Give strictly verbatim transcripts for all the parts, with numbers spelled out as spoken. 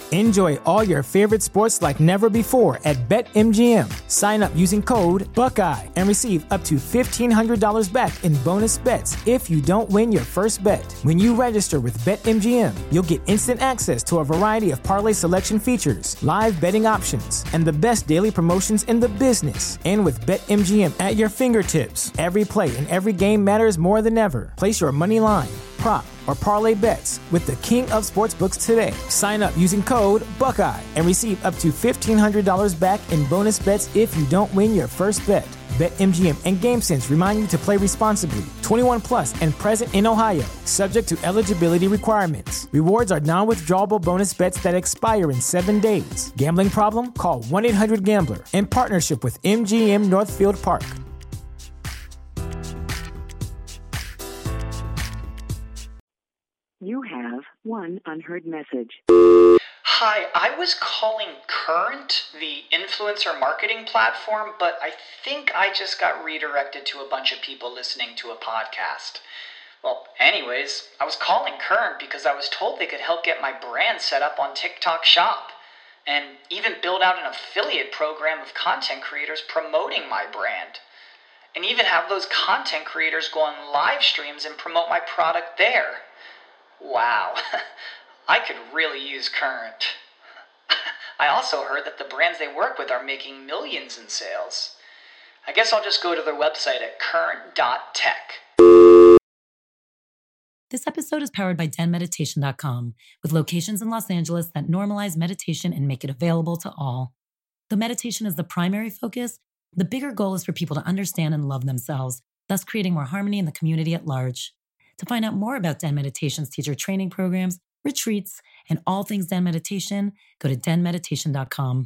Enjoy all your favorite sports like never before at BetMGM. Sign up using code Buckeye and receive up to fifteen hundred dollars back in bonus bets if you don't win your first bet. When you register with BetMGM, you'll get instant access to a variety of parlay selection features, live betting options, and the best daily promotions in the business. And with BetMGM at your fingertips, every play and every game matters more than ever. Place your money line, prop, or parlay bets with the king of sportsbooks today. Sign up using code Buckeye and receive up to fifteen hundred dollars back in bonus bets if you don't win your first bet. BetMGM and GameSense remind you to play responsibly. twenty-one plus and present in Ohio, subject to eligibility requirements. Rewards are non-withdrawable bonus bets that expire in seven days. Gambling problem? Call one eight hundred gambler in partnership with M G M Northfield Park. You have one unheard message. Hi, I was calling Current, the influencer marketing platform, but I think I just got redirected to a bunch of people listening to a podcast. Well, anyways, I was calling Current because I was told they could help get my brand set up on TikTok Shop and even build out an affiliate program of content creators promoting my brand. And even have those content creators go on live streams and promote my product there. Wow, I could really use Current. I also heard that the brands they work with are making millions in sales. I guess I'll just go to their website at current dot tech. This episode is powered by den meditation dot com, with locations in Los Angeles that normalize meditation and make it available to all. Though meditation is the primary focus, the bigger goal is for people to understand and love themselves, thus creating more harmony in the community at large. To find out more about Den Meditation's teacher training programs, retreats, and all things Den Meditation, go to den meditation dot com.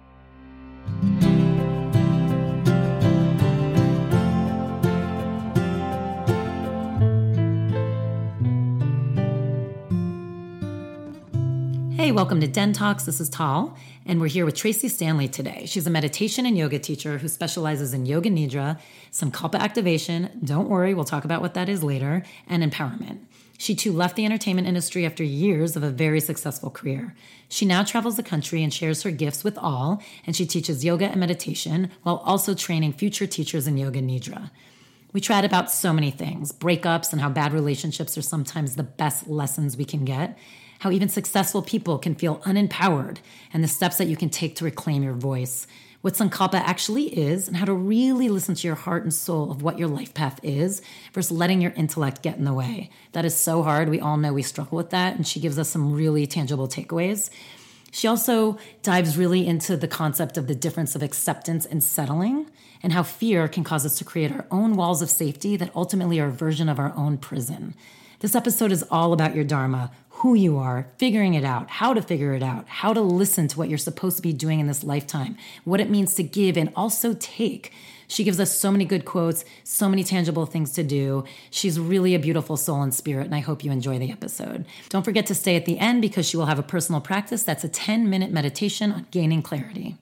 Hey, welcome to Den Talks. This is Tal, and we're here with Tracy Stanley today. She's a meditation and yoga teacher who specializes in yoga nidra, Sankalpa activation, don't worry, we'll talk about what that is later, and empowerment. She too left the entertainment industry after years of a very successful career. She now travels the country and shares her gifts with all, and she teaches yoga and meditation while also training future teachers in yoga nidra. We chat about so many things, breakups and how bad relationships are sometimes the best lessons we can get, how even successful people can feel unempowered, and the steps that you can take to reclaim your voice, what Sankalpa actually is, and how to really listen to your heart and soul of what your life path is versus letting your intellect get in the way. That is so hard. We all know we struggle with that, and she gives us some really tangible takeaways. She also dives really into the concept of the difference of acceptance and settling, and how fear can cause us to create our own walls of safety that ultimately are a version of our own prison. This episode is all about your dharma, who you are, figuring it out, how to figure it out, how to listen to what you're supposed to be doing in this lifetime, what it means to give and also take. She gives us so many good quotes, so many tangible things to do. She's really a beautiful soul and spirit, and I hope you enjoy the episode. Don't forget to stay at the end because she will have a personal practice that's a ten-minute meditation on gaining clarity.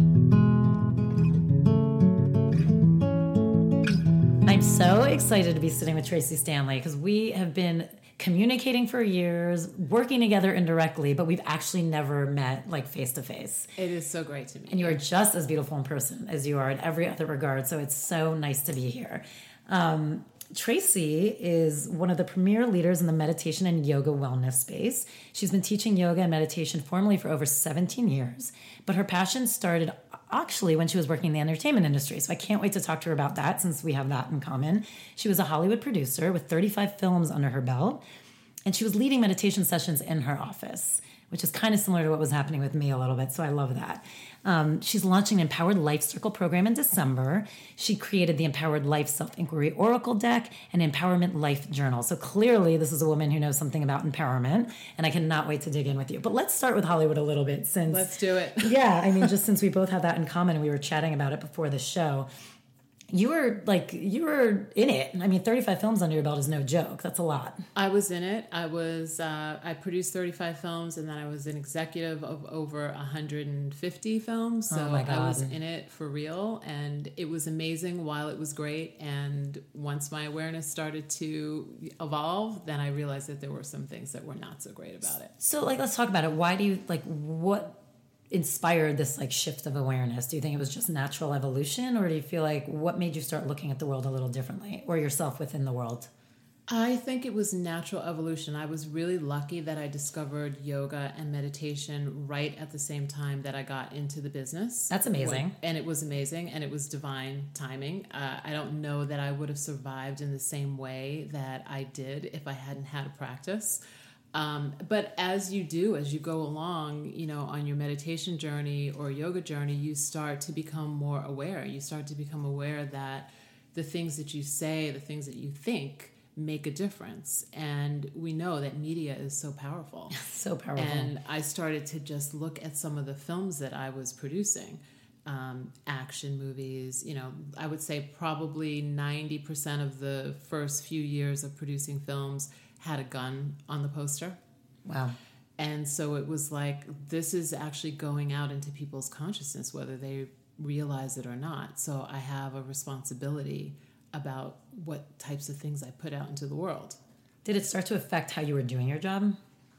I'm so excited to be sitting with Tracy Stanley because we have been communicating for years, working together indirectly, but we've actually never met like face to face. It is so great to meet And you are just as beautiful in person as you are in every other regard. So it's so nice to be here. Um, Tracy is one of the premier leaders in the meditation and yoga wellness space. She's been teaching yoga and meditation formally for over seventeen years, but her passion started actually when she was working in the entertainment industry. So I can't wait to talk to her about that since we have that in common. She was a Hollywood producer with thirty-five films under her belt, and she was leading meditation sessions in her office, which is kind of similar to what was happening with me a little bit. So I love that. Um, she's launching an Empowered Life Circle program in December. She created the Empowered Life Self-Inquiry Oracle Deck and Empowerment Life Journal. So clearly this is a woman who knows something about empowerment, and I cannot wait to dig in with you. But let's start with Hollywood a little bit since... Let's do it. Yeah, I mean, just since we both have that in common and we were chatting about it before the show. You were like, you were in it. I mean, thirty-five films under your belt is no joke. That's a lot. I was in it. I was, uh, I produced thirty-five films, and then I was an executive of over one hundred fifty films. So Oh my God. I was in it for real, and it was amazing while it was great. And once my awareness started to evolve, then I realized that there were some things that were not so great about it. So like, let's talk about it. Why do you like, what inspired this like shift of awareness? Do you think it was just natural evolution, or do you feel like what made you start looking at the world a little differently, or yourself within the world? I think it was natural evolution. I was really lucky that I discovered yoga and meditation right at the same time that I got into the business. That's amazing. When, and it was amazing, and it was divine timing. Uh, I don't know that I would have survived in the same way that I did if I hadn't had a practice. Um, but as you do, as you go along, you know, on your meditation journey or yoga journey, you start to become more aware. You start to become aware that the things that you say, the things that you think make a difference. And we know that media is so powerful. So powerful. And I started to just look at some of the films that I was producing. Um, action movies, you know, I would say probably ninety percent of the first few years of producing films had a gun on the poster. Wow. And so it was like, this is actually going out into people's consciousness, whether they realize it or not. So I have a responsibility about what types of things I put out into the world. Did it start to affect how you were doing your job?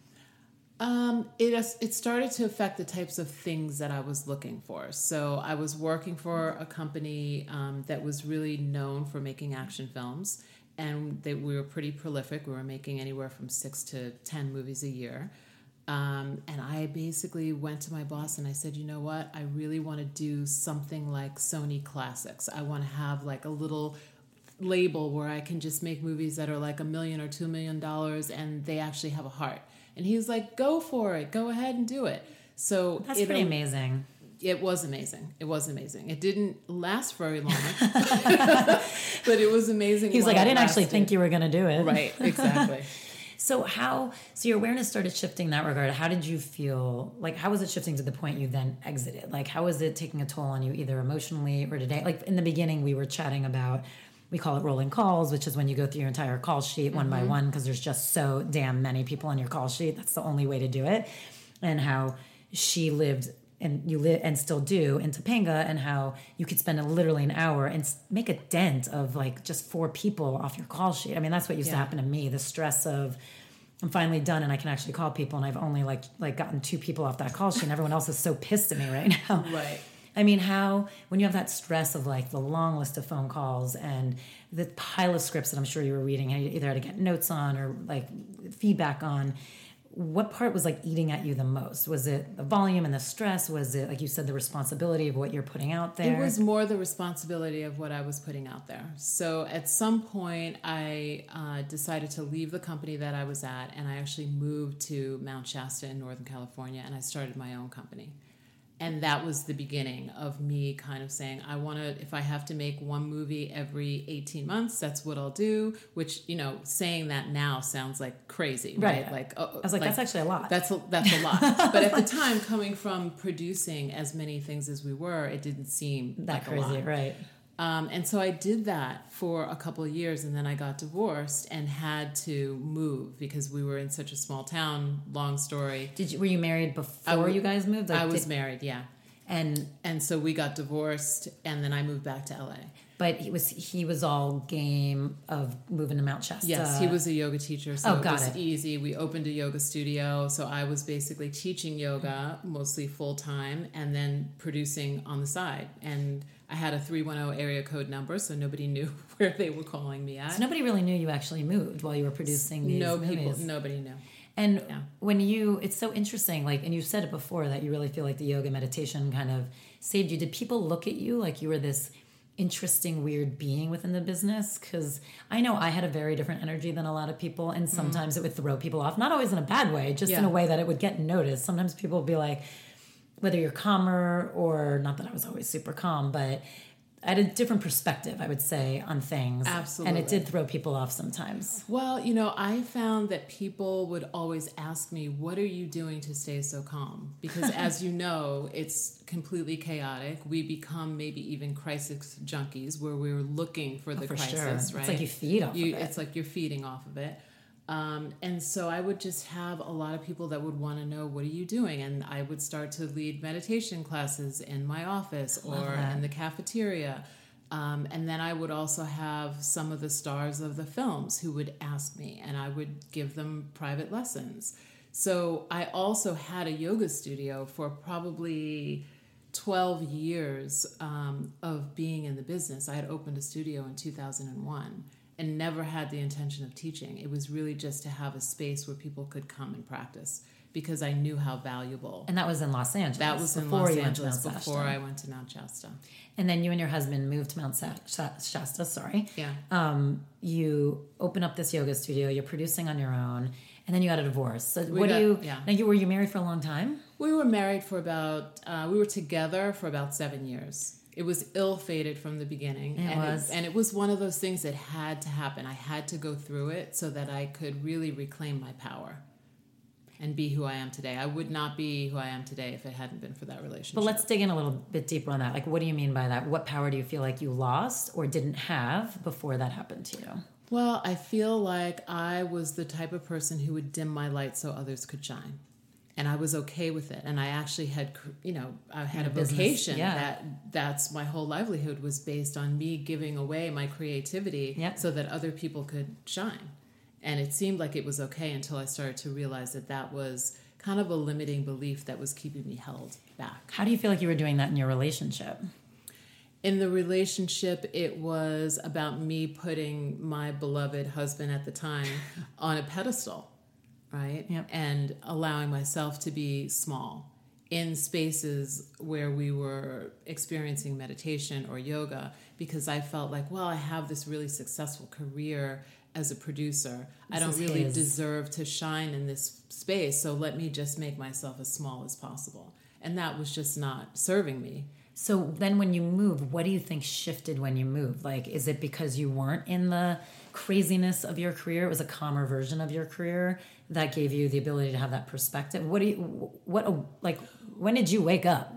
Um, it it started to affect the types of things that I was looking for. So I was working for a company um, that was really known for making action films, and they, we were pretty prolific. We were making anywhere from six to ten movies a year. Um, and I basically went to my boss and I said, you know what? I really want to do something like Sony Classics. I want to have like a little label where I can just make movies that are like a million or two million dollars, and they actually have a heart. And he was like, go for it. Go ahead and do it. So That's it, pretty amazing. It was amazing. It was amazing. It didn't last very long, but it was amazing. He was like, I didn't actually lasted. think you were going to do it. Right, exactly. So how, so your awareness started shifting in that regard. How did you feel, like, how was it shifting to the point you then exited? Like, how was it taking a toll on you either emotionally or today? Like in the beginning, we were chatting about, we call it rolling calls, which is when you go through your entire call sheet mm-hmm. one by one, because there's just so damn many people on your call sheet. That's the only way to do it. And how she lived and you live and still do in Topanga, and how you could spend a, literally an hour and make a dent of like just four people off your call sheet. I mean, that's what used yeah. to happen to me. The stress of I'm finally done and I can actually call people, and I've only like like gotten two people off that call sheet, and everyone else is so pissed at me right now. Right. I mean, how, when you have that stress of like the long list of phone calls and the pile of scripts that I'm sure you were reading, and you either had to get notes on or like feedback on, what part was like eating at you the most? Was it the volume and the stress? Was it, like you said, the responsibility of what you're putting out there? It was more the responsibility of what I was putting out there. So at some point, I uh, decided to leave the company that I was at, and I actually moved to Mount Shasta in Northern California, and I started my own company. And that was the beginning of me kind of saying, I want to, if I have to make one movie every eighteen months, that's what I'll do. Which, you know, saying that now sounds like crazy, right? Right. Like, uh, I was like, like, that's actually a lot. That's a, that's a lot. But at the time, coming from producing as many things as we were, it didn't seem that like crazy, a lot. Right? Um, and so I did that for a couple of years, and then I got divorced and had to move because we were in such a small town. Long story. Did you, were you married before w- you guys moved? Like, I was did, married, yeah. And and so we got divorced, and then I moved back to L A. But he was he was all game of moving to Mount Shasta. Yes, he was a yoga teacher, so oh, got it was it. easy. We opened a yoga studio, so I was basically teaching yoga mostly full time, and then producing on the side. And I had a three one zero area code number, so nobody knew where they were calling me at. So nobody really knew you actually moved while you were producing these no movies. people, nobody knew. And yeah. when you, it's so interesting, like, and you've said it before that you really feel like the yoga meditation kind of saved you. Did people look at you like you were this interesting, weird being within the business? Because I know I had a very different energy than a lot of people, and sometimes mm-hmm. it would throw people off. Not always in a bad way, just yeah. in a way that it would get noticed. Sometimes people would be like, whether you're calmer or, not that I was always super calm, but I had a different perspective, I would say, on things. Absolutely. And it did throw people off sometimes. Well, you know, I found that people would always ask me, what are you doing to stay so calm? Because as you know, it's completely chaotic. We become maybe even crisis junkies where we're looking for the oh, for crisis, sure. right? It's like you feed off you, of it. It's like you're feeding off of it. Um, and so I would just have a lot of people that would want to know, what are you doing? And I would start to lead meditation classes in my office or in the cafeteria. Um, and then I would also have some of the stars of the films who would ask me, and I would give them private lessons. So I also had a yoga studio for probably twelve years um, of being in the business. I had opened a studio in two thousand one. And never had the intention of teaching. It was really just to have a space where people could come and practice because I knew how valuable. And that was in Los Angeles. That was in before Los you went to Angeles Mount before Shasta. I went to Mount Shasta. And then you and your husband moved to Mount Sa- Sha- Shasta, sorry. Yeah. Um, you open up this yoga studio, you're producing on your own, and then you had a divorce. So We what got- do you, yeah. now you, were you married for a long time? We were married for about, uh, we were together for about seven years. It was ill-fated from the beginning. It and was. It, and it was one of those things that had to happen. I had to go through it so that I could really reclaim my power and be who I am today. I would not be who I am today if it hadn't been for that relationship. But let's dig in a little bit deeper on that. Like, what do you mean by that? What power do you feel like you lost or didn't have before that happened to you? Well, I feel like I was the type of person who would dim my light so others could shine. And I was okay with it. And I actually had, you know, I had In a a business, vocation yeah. that that's my whole livelihood was based on me giving away my creativity Yep. so that other people could shine. And it seemed like it was okay until I started to realize that that was kind of a limiting belief that was keeping me held back. How do you feel like you were doing that in your relationship? In the relationship, it was about me putting my beloved husband at the time on a pedestal, right? Yep. And allowing myself to be small in spaces where we were experiencing meditation or yoga, because I felt like, well, I have this really successful career as a producer. This I don't is really his. deserve to shine in this space, so let me just make myself as small as possible. And that was just not serving me. So then when you moved, what do you think shifted when you moved? Like, is it because you weren't in the craziness of your career? It was a calmer version of your career that gave you the ability to have that perspective. What do you, what, like, when did you wake up?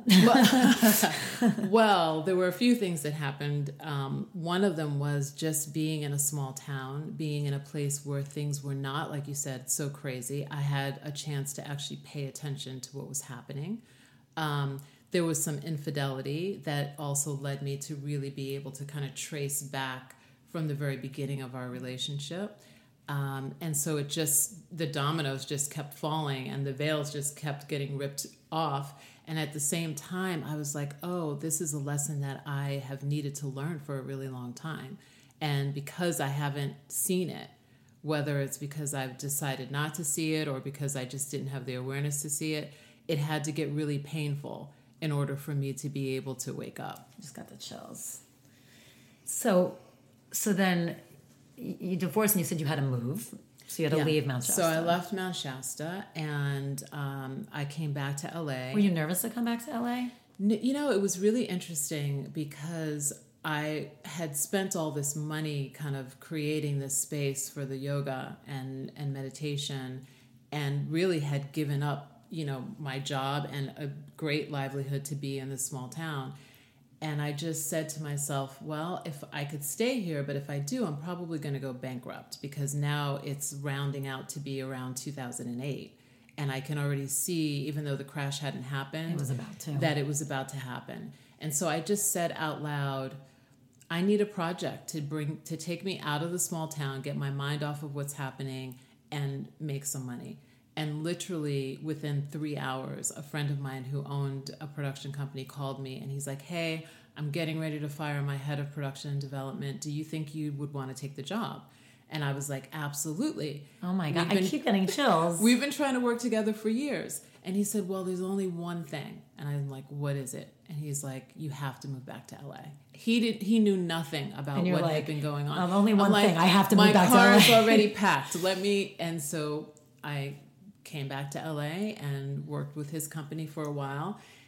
Well, there were a few things that happened. Um, one of them was just being in a small town, being in a place where things were not, like you said, so crazy. I had a chance to actually pay attention to what was happening. Um, there was some infidelity that also led me to really be able to kind of trace back from the very beginning of our relationship. Um, and so it just, the dominoes just kept falling and the veils just kept getting ripped off. And at the same time, I was like, oh, this is a lesson that I have needed to learn for a really long time. And because I haven't seen it, whether it's because I've decided not to see it or because I just didn't have the awareness to see it, it had to get really painful in order for me to be able to wake up. Just got the chills. So, so then you divorced and you said you had to move. So you had to Yeah. leave Mount Shasta. So I left Mount Shasta and um, I came back to L A. Were you nervous to come back to L A? N- You know, it was really interesting because I had spent all this money kind of creating this space for the yoga and, and meditation and really had given up, you know, my job and a great livelihood to be in this small town. And I just said to myself, well, if I could stay here, but if I do, I'm probably going to go bankrupt because now it's rounding out to be around two thousand eight. And I can already see, even though the crash hadn't happened, It was about to. that it was about to happen. And so I just said out loud, I need a project to bring, to take me out of the small town, get my mind off of what's happening and make some money. And literally within three hours, a friend of mine who owned a production company called me and he's like, hey, I'm getting ready to fire my head of production and development. Do you think you would want to take the job? And I was like, absolutely. Oh my God, We've I been- keep getting chills. We've been trying to work together for years. And he said, well, there's only one thing. And I'm like, what is it? And he's like, you have to move back to L A. He did. He knew nothing about And you're what like, had been going on. "Um, only I'm one like, thing, I have to move my back to car L A." is already packed. Let me. And so I came back to L A and worked with his company for a while.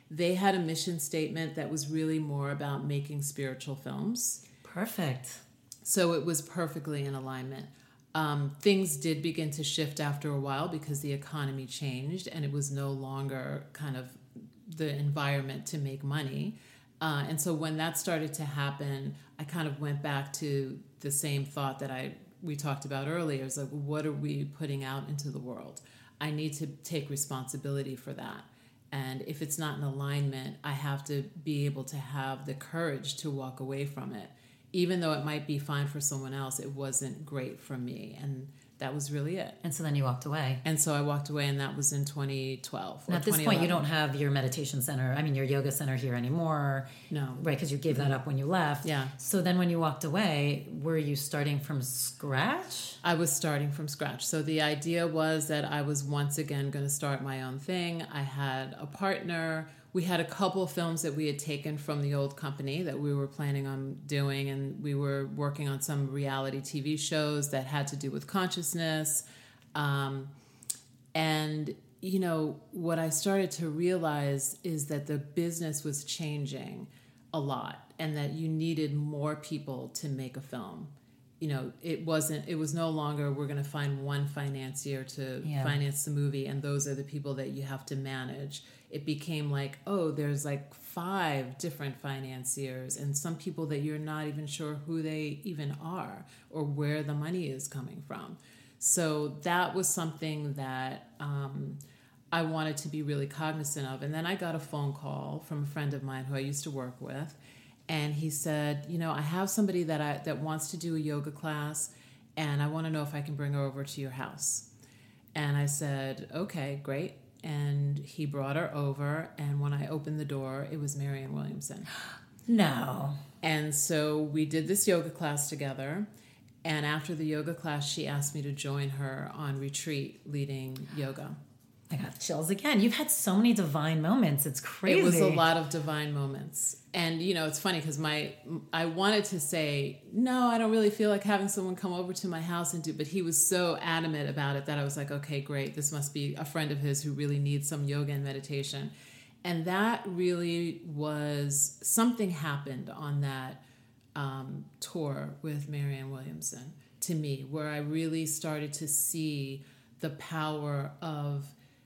They had a mission statement that was really more about making spiritual films. Perfect. So it was perfectly in alignment. Um, things did begin to shift after a while because the economy changed and it was no longer kind of the environment to make money. Uh, and so when that started to happen, I kind of went back to the same thought that I we talked about earlier. It's like, what are we putting out into the world? I need to take responsibility for that. And if it's not in alignment, I have to be able to have the courage to walk away from it. Even though it might be fine for someone else, it wasn't great for me. And that was really it. And so then you walked away. And so I walked away, and that was in twenty twelve. And at this point, you don't have your meditation center, I mean, your yoga center here anymore. No. Right, because you gave that up when you left. Yeah. So then when you walked away, were you starting from scratch? I was starting from scratch. So the idea was that I was once again going to start my own thing. I had a partner. We had a couple of films that we had taken from the old company that we were planning on doing, and we were working on some reality T V shows that had to do with consciousness. Um, and, you know, what I started to realize is that the business was changing a lot and that you needed more people to make a film. You know, it wasn't, it was no longer we're going to find one financier to Yeah. finance the movie and those are the people that you have to manage. It became like, oh, there's like five different financiers and some people that you're not even sure who they even are or where the money is coming from. So that was something that um, I wanted to be really cognizant of. And then I got a phone call from a friend of mine who I used to work with. And he said, you know, I have somebody that I that wants to do a yoga class, and I want to know if I can bring her over to your house. And I said, okay, great. And he brought her over, and when I opened the door, it was Marianne Williamson. No. And so we did this yoga class together. And after the yoga class, she asked me to join her on retreat leading yoga. I got chills again. You've had so many divine moments. It's crazy. It was a lot of divine moments. And, you know, it's funny because my, I wanted to say, no, I don't really feel like having someone come over to my house and do, but he was so adamant about it that I was like, okay, great. This must be a friend of his who really needs some yoga and meditation. And that really was, something happened on that um, tour with Marianne Williamson to me, where I really started to see the power of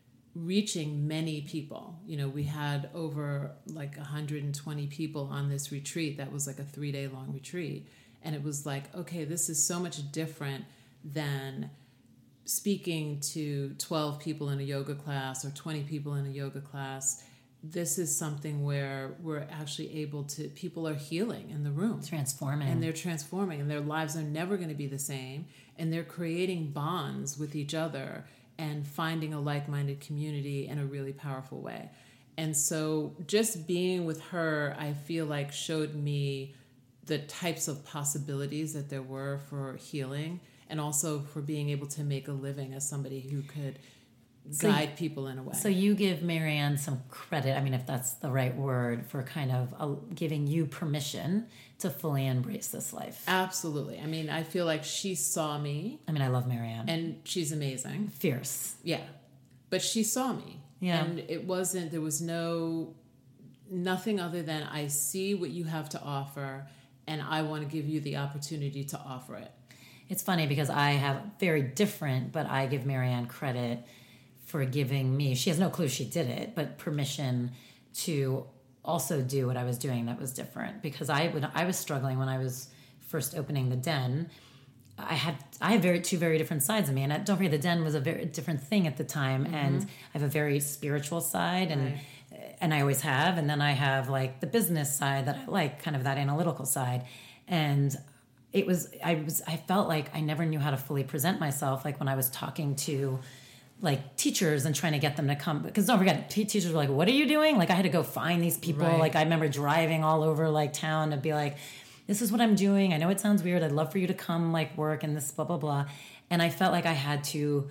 reaching many people. You know, we had over like one hundred twenty people on this retreat. That was like a three day long retreat. And it was like, okay, this is so much different than speaking to twelve people in a yoga class or twenty people in a yoga class. This is something where we're actually able to, people are healing in the room. Transforming. And they're transforming, and their lives are never going to be the same. And they're creating bonds with each other and finding a like-minded community in a really powerful way. And so just being with her, I feel like showed me the types of possibilities that there were for healing and also for being able to make a living as somebody who could So guide you, people in a way. So you give Marianne some credit, I mean, if that's the right word, for kind of uh, giving you permission to fully embrace this life. Absolutely. I mean, I feel like she saw me. I mean, I love Marianne. And she's amazing. Fierce. Yeah. But she saw me. Yeah. And it wasn't, there was no, nothing other than I see what you have to offer and I want to give you the opportunity to offer it. It's funny because I have very different, but I give Marianne credit for giving me, she has no clue she did it, but permission to also do what I was doing that was different. Because I would, I was struggling when I was first opening the Den. I had I have very two very different sides of me, and I, don't forget the Den was a very different thing at the time. Mm-hmm. And I have a very spiritual side, and right. and I always have. And then I have like the business side that I like, kind of that analytical side. And it was I was I felt like I never knew how to fully present myself. Like when I was talking to like teachers and trying to get them to come, because don't forget, t- teachers were like, what are you doing? Like I had to go find these people. Right. Like I remember driving all over like town to be like, this is what I'm doing. I know it sounds weird. I'd love for you to come like work and this blah, blah, blah. And I felt like I had to,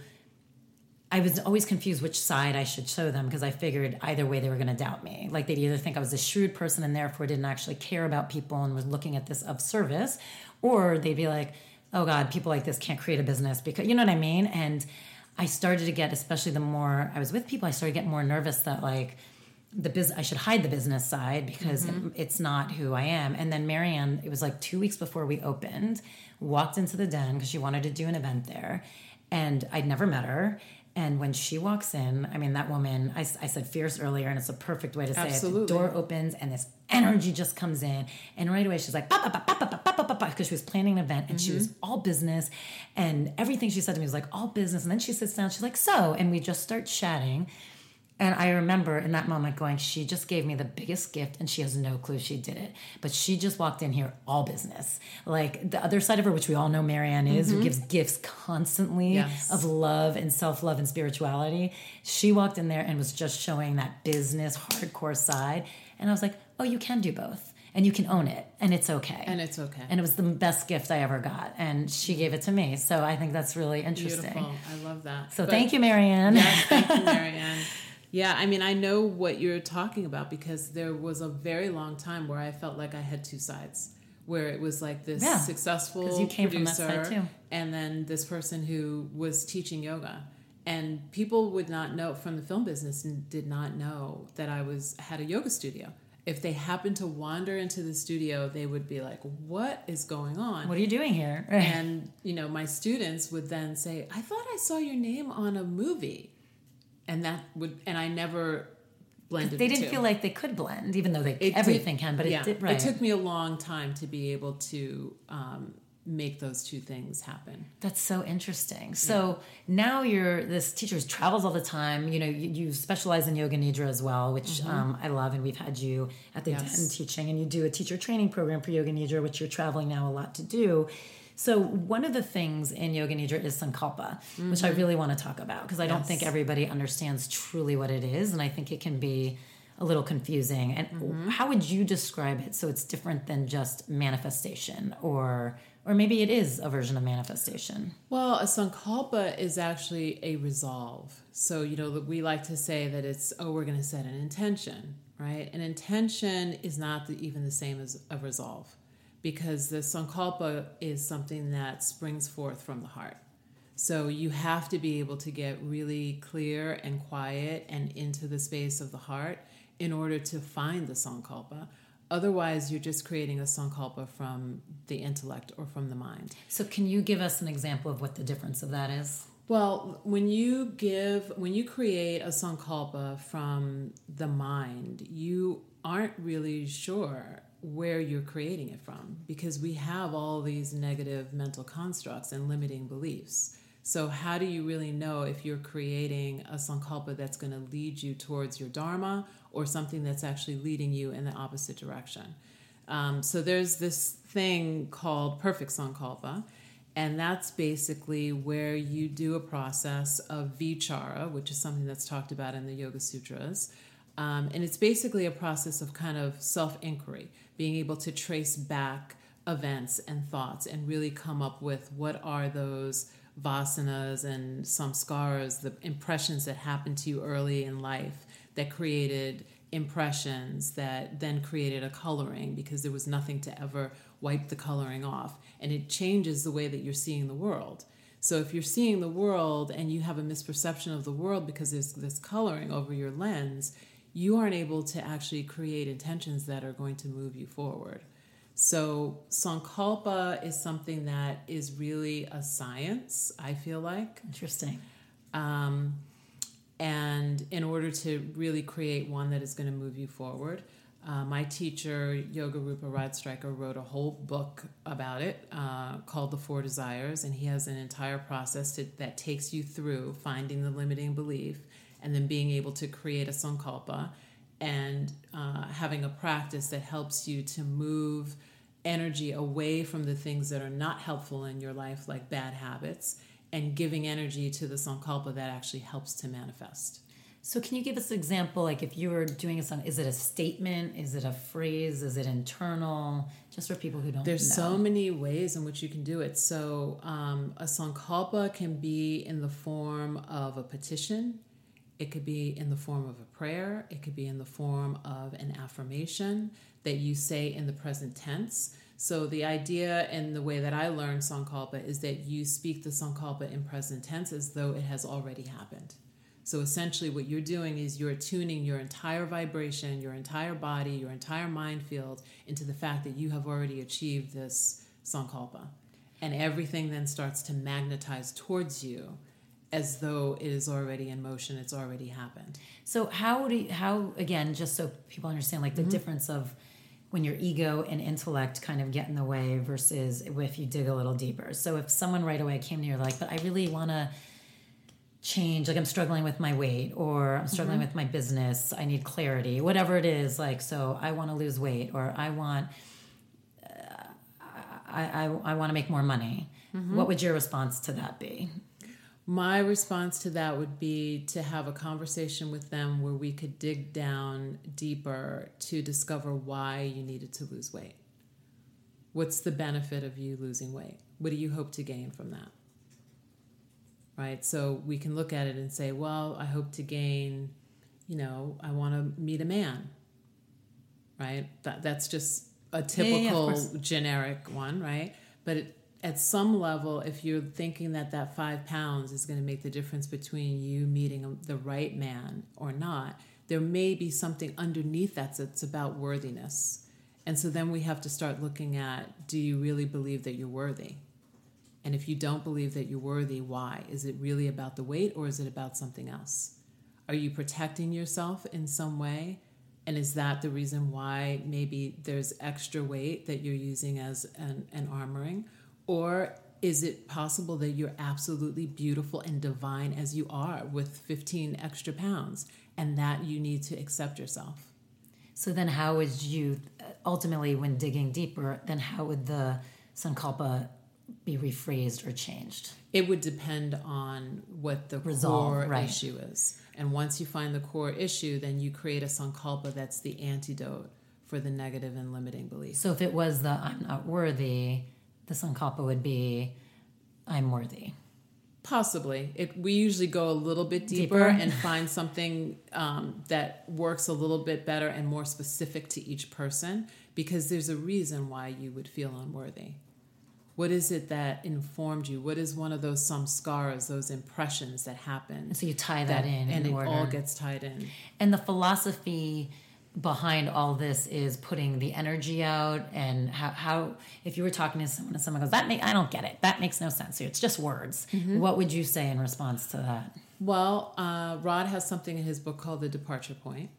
I was always confused which side I should show them because I figured either way they were going to doubt me. Like they'd either think I was a shrewd person and therefore didn't actually care about people and was looking at this of service, or they'd be like, oh God, people like this can't create a business because, you know what I mean? And I started to get, especially the more I was with people, I started getting more nervous that like, the business, I should hide the business side because mm-hmm. it, it's not who I am. And then Marianne, it was like two weeks before we opened, walked into the den because she wanted to do an event there. And I'd never met her. And when she walks in, I mean, that woman, I, I said fierce earlier, and it's a perfect way to say Absolutely. it. The door opens and this energy just comes in. And right away she's like, because she was planning an event and mm-hmm. she was all business. And everything she said to me was like, all business. And then she sits down, she's like, so, and we just start chatting. And I remember in that moment going, she just gave me the biggest gift and she has no clue she did it. But she just walked in here all business. Like the other side of her, which we all know Marianne is, mm-hmm. who gives gifts constantly yes. of love and self-love and spirituality. She walked in there and was just showing that business hardcore side. And I was like, oh, you can do both. And you can own it. And it's okay. And it's okay. And it was the best gift I ever got. And she gave it to me. So I think that's really interesting. Beautiful. I love that. So but, thank you, Marianne. Yes, thank you, Marianne. Yeah, I mean, I know what you're talking about because there was a very long time where I felt like I had two sides, where it was like this yeah, successful you came producer from that side too. And then this person who was teaching yoga. And people would not know from the film business and did not know that I was had a yoga studio. If they happened to wander into the studio, they would be like, what is going on? What are you doing here? And, you know, my students would then say, I thought I saw your name on a movie. And that would, and I never blended. They the didn't two. feel like they could blend, even though they it everything did, can. But yeah, it did. Right. It took me a long time to be able to um, make those two things happen. That's so interesting. So yeah. now you're this teacher who travels all the time. You know, you, you specialize in yoga nidra as well, which mm-hmm. um, I love, and we've had you at the yes. den teaching, and you do a teacher training program for yoga nidra, which you're traveling now a lot to do. So one of the things in Yoga Nidra is Sankalpa, mm-hmm. which I really want to talk about because I yes. don't think everybody understands truly what it is, and I think it can be a little confusing. And mm-hmm. how would you describe it so it's different than just manifestation, or or maybe it is a version of manifestation? Well, a Sankalpa is actually a resolve. So, you know, we like to say that it's, oh, we're going to set an intention, right? An intention is not the, even the same as a resolve. Because the Sankalpa is something that springs forth from the heart. So you have to be able to get really clear and quiet and into the space of the heart in order to find the Sankalpa. Otherwise, you're just creating a Sankalpa from the intellect or from the mind. So can you give us an example of what the difference of that is? Well, when you give, when you create a Sankalpa from the mind, you aren't really sure where you're creating it from because we have all these negative mental constructs and limiting beliefs. So how do you really know if you're creating a Sankalpa that's going to lead you towards your Dharma or something that's actually leading you in the opposite direction? Um, so there's this thing called perfect Sankalpa, and that's basically where you do a process of vichara, which is something that's talked about in the Yoga Sutras. Um, and it's basically a process of kind of self-inquiry, being able to trace back events and thoughts and really come up with what are those vasanas and samskaras, the impressions that happened to you early in life that created impressions that then created a coloring because there was nothing to ever wipe the coloring off. And it changes the way that you're seeing the world. So if you're seeing the world and you have a misperception of the world because there's this coloring over your lens, you aren't able to actually create intentions that are going to move you forward. So Sankalpa is something that is really a science, I feel like. Interesting. Um, and in order to really create one that is going to move you forward, uh, my teacher, Yoga Rupa Radstriker, wrote a whole book about it uh, called The Four Desires, and he has an entire process to, that takes you through finding the limiting belief and then being able to create a Sankalpa and uh, having a practice that helps you to move energy away from the things that are not helpful in your life, like bad habits, and giving energy to the Sankalpa that actually helps to manifest. So can you give us an example, like if you were doing a song, is it a statement, is it a phrase, is it internal, just for people who don't There's know? so many ways in which you can do it. So um, a Sankalpa can be in the form of a petition. It could be in the form of a prayer. It could be in the form of an affirmation that you say in the present tense. So the idea and the way that I learned Sankalpa is that you speak the Sankalpa in present tense as though it has already happened. So essentially what you're doing is you're tuning your entire vibration, your entire body, your entire mind field into the fact that you have already achieved this sankalpa. And everything then starts to magnetize towards you as though it is already in motion, it's already happened. So how do you, how, again, just so people understand, like the mm-hmm. difference of when your ego and intellect kind of get in the way versus if you dig a little deeper. So if someone right away came to you like, but I really want to change, like I'm struggling with my weight, or I'm struggling mm-hmm. with my business, I need clarity, whatever it is, like, so I want to lose weight, or I want, uh, I, I, I want to make more money. Mm-hmm. What would your response to that be? My response to that would be to have a conversation with them where we could dig down deeper to discover why you needed to lose weight. What's the benefit of you losing weight? What do you hope to gain from that? Right? So we can look at it and say, well, I hope to gain, you know, I want to meet a man. Right? That, that's just a typical yeah, yeah, generic one, right? But it, at some level, if you're thinking that that five pounds is going to make the difference between you meeting the right man or not, there may be something underneath that that's about worthiness. And so then we have to start looking at, do you really believe that you're worthy? And if you don't believe that you're worthy, why? Is it really about the weight, or is it about something else? Are you protecting yourself in some way? And is that the reason why maybe there's extra weight that you're using as an, an armoring? Or is it possible that you're absolutely beautiful and divine as you are with fifteen extra pounds, and that you need to accept yourself? So then how would you, ultimately when digging deeper, then how would the sankalpa be rephrased or changed? It would depend on what the Resolve, core right. issue is. And once you find the core issue, then you create a sankalpa that's the antidote for the negative and limiting belief. So if it was the I'm not worthy, the sankalpa would be, I'm worthy. Possibly. It, we usually go a little bit deeper, deeper? and find something um, that works a little bit better and more specific to each person, because there's a reason why you would feel unworthy. What is it that informed you? What is one of those samskaras, those impressions that happen? And so you tie that, that in, and in it order. all gets tied in. And the philosophy behind all this is putting the energy out, and how, how if you were talking to someone and someone goes, that make I don't get it, that makes no sense, it's just words, mm-hmm. what would you say in response to that? Well, uh, Rod has something in his book called The Departure Point,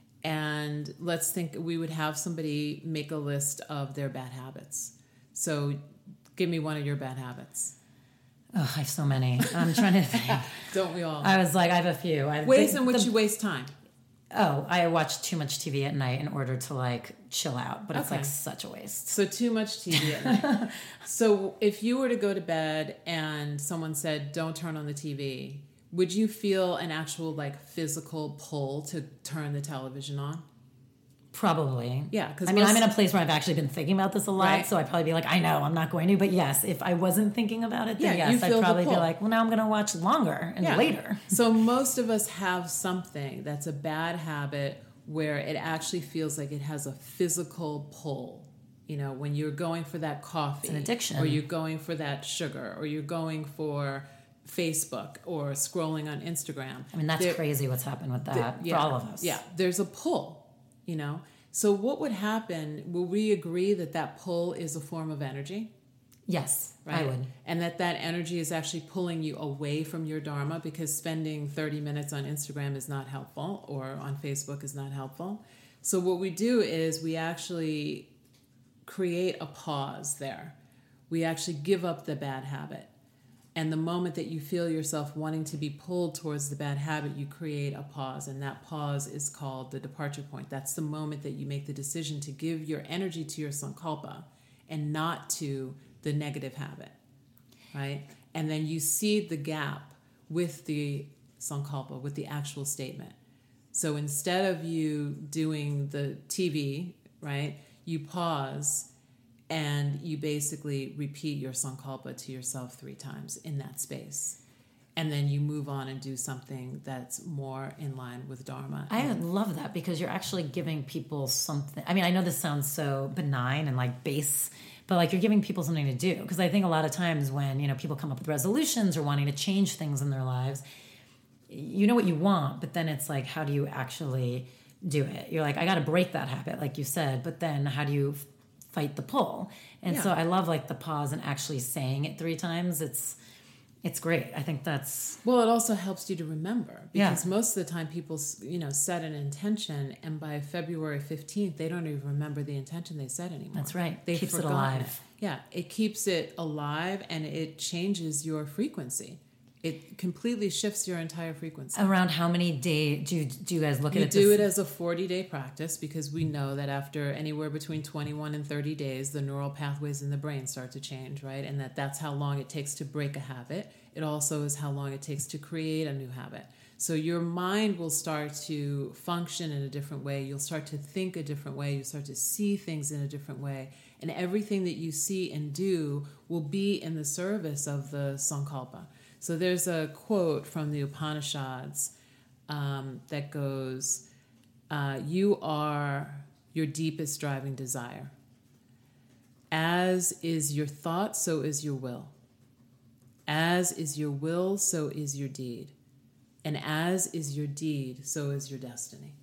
and let's think we would have somebody make a list of their bad habits. So give me one of your bad habits. Oh, I have so many. I'm trying to think. Don't we all? I was like, I have a few. I have Ways the, in which the, you waste time. Oh, I watch too much T V at night in order to like chill out, but it's okay. like such a waste. So too much T V at night. So if you were to go to bed and someone said, don't turn on the T V, would you feel an actual like physical pull to turn the television on? Probably. Yeah. Because I mean, I'm in a place where I've actually been thinking about this a lot, right. So I'd probably be like, I know, I'm not going to. But yes, if I wasn't thinking about it, then yeah, yes, I'd probably be like, well, now I'm going to watch longer and yeah. later. So most of us have something that's a bad habit where it actually feels like it has a physical pull. You know, when you're going for that coffee. It's an addiction. Or you're going for that sugar, or you're going for Facebook or scrolling on Instagram. I mean, that's there, crazy what's happened with that the, yeah, for all of us. Yeah, there's a pull. You know, so what would happen? Will we agree that that pull is a form of energy? Yes, right? I would. And that that energy is actually pulling you away from your dharma, because spending thirty minutes on Instagram is not helpful, or on Facebook is not helpful. So what we do is we actually create a pause there. We actually give up the bad habit. And the moment that you feel yourself wanting to be pulled towards the bad habit, you create a pause. And that pause is called the departure point. That's the moment that you make the decision to give your energy to your sankalpa and not to the negative habit, right? And then you see the gap with the sankalpa, with the actual statement. So instead of you doing the T V, right, you pause and you basically repeat your sankalpa to yourself three times in that space. And then you move on and do something that's more in line with Dharma. I would love that, because you're actually giving people something. I mean, I know this sounds so benign and like base, but like you're giving people something to do. Because I think a lot of times when, you know, people come up with resolutions or wanting to change things in their lives, you know what you want, but then it's like, how do you actually do it? You're like, I got to break that habit, like you said, but then how do you fight the pull? And yeah. so I love like the pause and actually saying it three times. It's, It's great. I think that's... Well, it also helps you to remember, because yeah. most of the time people, you know, set an intention, and by February fifteenth, they don't even remember the intention they set anymore. That's right. They've keeps it forgotten alive. It. Yeah, it keeps it alive, and it changes your frequency. It completely shifts your entire frequency. Around how many days do you, do you guys look you at it? You do it as a forty-day practice, because we know that after anywhere between twenty-one and thirty days, the neural pathways in the brain start to change, right? And that that's how long it takes to break a habit. It also is how long it takes to create a new habit. So your mind will start to function in a different way. You'll start to think a different way. You'll start to see things in a different way. And everything that you see and do will be in the service of the Sankalpa. So there's a quote from the Upanishads um, that goes, uh, you are your deepest driving desire. As is your thought, so is your will. As is your will, so is your deed. And as is your deed, so is your destiny.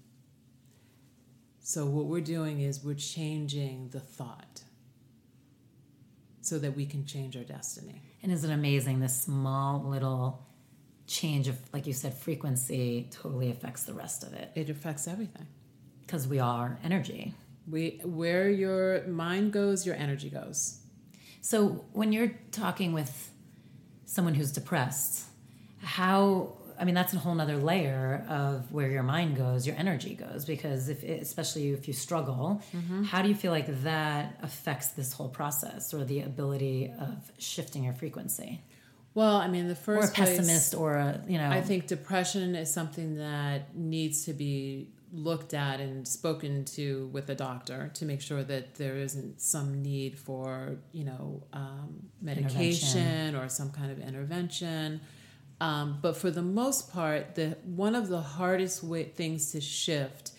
So what we're doing is we're changing the thought so that we can change our destiny. And isn't it amazing? This small little change of, like you said, frequency totally affects the rest of it. It affects everything. Because we are energy. We, where your mind goes, your energy goes. So when you're talking with someone who's depressed, how, I mean, that's a whole nother layer of where your mind goes, your energy goes, because if, especially if you struggle, mm-hmm. how do you feel like that affects this whole process or the ability of shifting your frequency? Well, I mean, the first or a pessimist place, or a, you know, I think depression is something that needs to be looked at and spoken to with a doctor to make sure that there isn't some need for, you know, um, medication or some kind of intervention. Um, but for the most part, the one of the hardest way, things to shift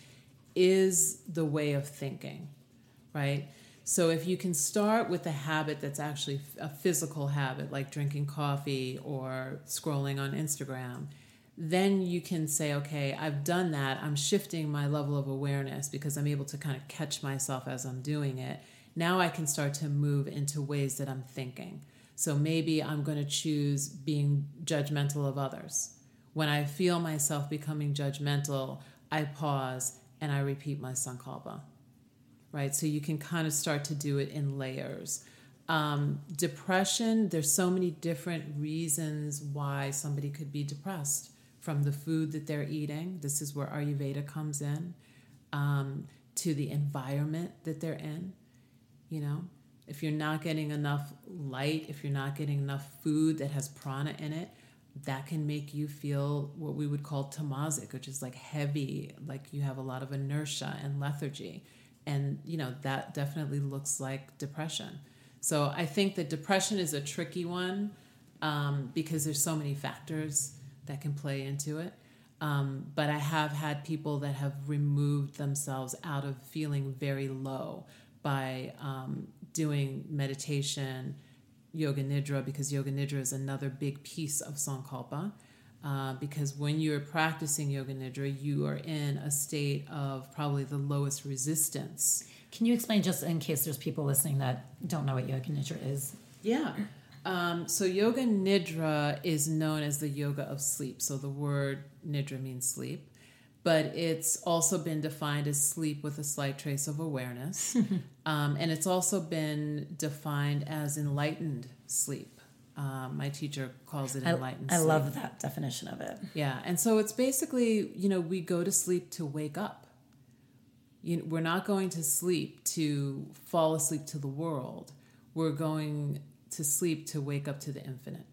is the way of thinking, right? So if you can start with a habit that's actually a physical habit, like drinking coffee or scrolling on Instagram, then you can say, okay, I've done that. I'm shifting my level of awareness because I'm able to kind of catch myself as I'm doing it. Now I can start to move into ways that I'm thinking. So maybe I'm going to choose being judgmental of others. When I feel myself becoming judgmental, I pause and I repeat my Sankalpa, right? So you can kind of start to do it in layers. Um, depression, there's so many different reasons why somebody could be depressed. From the food that they're eating, this is where Ayurveda comes in, um, to the environment that they're in. You know, if you're not getting enough light, if you're not getting enough food that has prana in it, that can make you feel what we would call tamasic, which is like heavy, like you have a lot of inertia and lethargy. And, you know, that definitely looks like depression. So I think that depression is a tricky one um, because there's so many factors that can play into it. Um, but I have had people that have removed themselves out of feeling very low by um, doing meditation, yoga nidra, because yoga nidra is another big piece of Sankalpa. Uh, because when you're practicing yoga nidra, you are in a state of probably the lowest resistance. Can you explain, just in case there's people listening that don't know what yoga nidra is? Yeah. Um, so yoga nidra is known as the yoga of sleep. So the word nidra means sleep, but it's also been defined as sleep with a slight trace of awareness. um, and it's also been defined as enlightened sleep. Um, my teacher calls it enlightened I, I sleep. love that definition of it. Yeah. And so it's basically, you know, we go to sleep to wake up. You know, we're not going to sleep to fall asleep to the world. We're going to sleep to wake up to the infinite.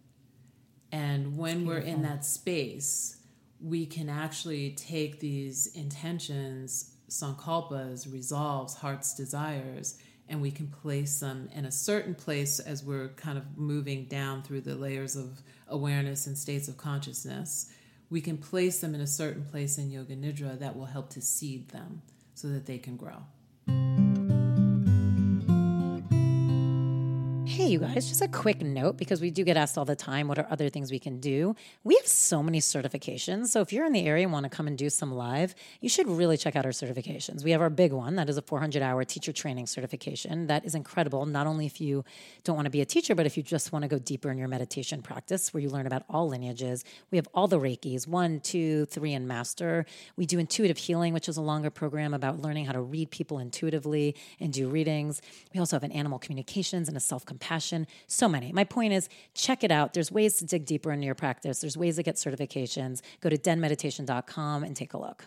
And when we're in that space, we can actually take these intentions, sankalpas, resolves, heart's desires, and we can place them in a certain place as we're kind of moving down through the layers of awareness and states of consciousness. We can place them in a certain place in yoga nidra that will help to seed them so that they can grow. Hey, Hey, you guys, just a quick note because we do get asked all the time, what are other things we can do? We have so many certifications. So if you're in the area and want to come and do some live, you should really check out our certifications. We have our big one. That is a four hundred hour teacher training certification. That is incredible, not only if you don't want to be a teacher, but if you just want to go deeper in your meditation practice, where you learn about all lineages. We have all the Reikis, one, two, three, and master. We do intuitive healing, which is a longer program about learning how to read people intuitively and do readings. We also have an animal communications and a self-compassion. Passion, so many. My point is, check it out. There's ways to dig deeper into your practice. There's ways to get certifications. Go to den meditation dot com and take a look.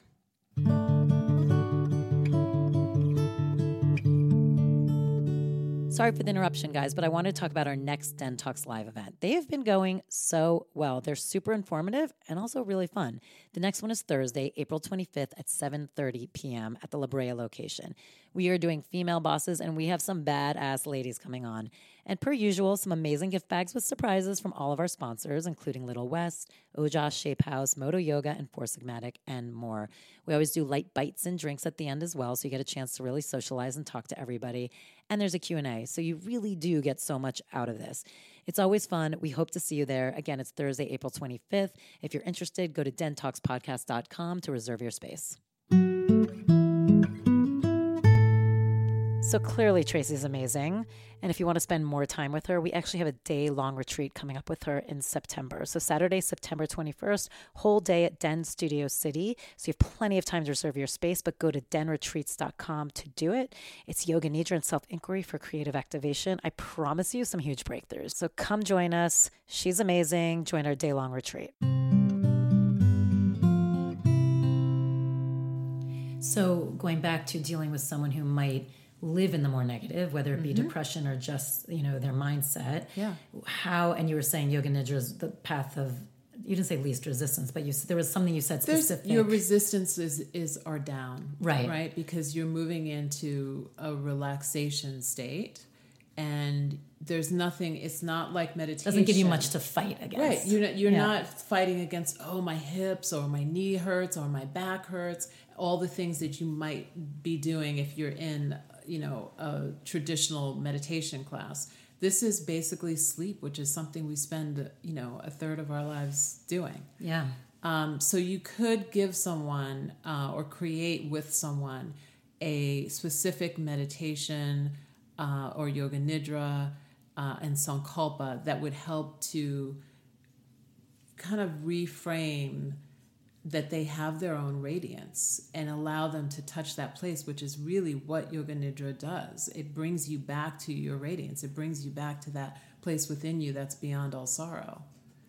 Sorry for the interruption, guys, but I wanted to talk about our next Den Talks Live event. They have been going so well. They're super informative and also really fun. The next one is Thursday, April twenty-fifth at seven thirty p.m. at the La Brea location. We are doing female bosses, and we have some badass ladies coming on. And per usual, some amazing gift bags with surprises from all of our sponsors, including Little West, Ojas Shape House, Moto Yoga, and Four Sigmatic, and more. We always do light bites and drinks at the end as well, so you get a chance to really socialize and talk to everybody. And there's a Q and A, so you really do get so much out of this. It's always fun. We hope to see you there. Again, it's Thursday, April twenty-fifth. If you're interested, go to den talks podcast dot com to reserve your space. So clearly Tracy's amazing. And if you want to spend more time with her, we actually have a day-long retreat coming up with her in September. So Saturday, September twenty-first, whole day at Den Studio City. So you have plenty of time to reserve your space, but go to den retreats dot com to do it. It's Yoga Nidra and self-inquiry for creative activation. I promise you some huge breakthroughs. So come join us. She's amazing. Join our day-long retreat. So going back to dealing with someone who might live in the more negative, whether it be mm-hmm. depression or just, you know, their mindset. Yeah. How, and you were saying Yoga Nidra is the path of, you didn't say least resistance, but you there was something you said specific. There's, your resistance is, is are down. Right. Right? Because you're moving into a relaxation state, and there's nothing, it's not like meditation. Doesn't give you much to fight against. Right. You're not, you're yeah. not fighting against, oh, my hips or my knee hurts or my back hurts, all the things that you might be doing if you're in, you know, a traditional meditation class. This is basically sleep, which is something we spend, you know, a third of our lives doing. Yeah. Um, so you could give someone uh, or create with someone a specific meditation uh, or yoga nidra uh, and sankalpa that would help to kind of reframe that they have their own radiance and allow them to touch that place, which is really what Yoga Nidra does. It brings you back to your radiance. It brings you back to that place within you that's beyond all sorrow.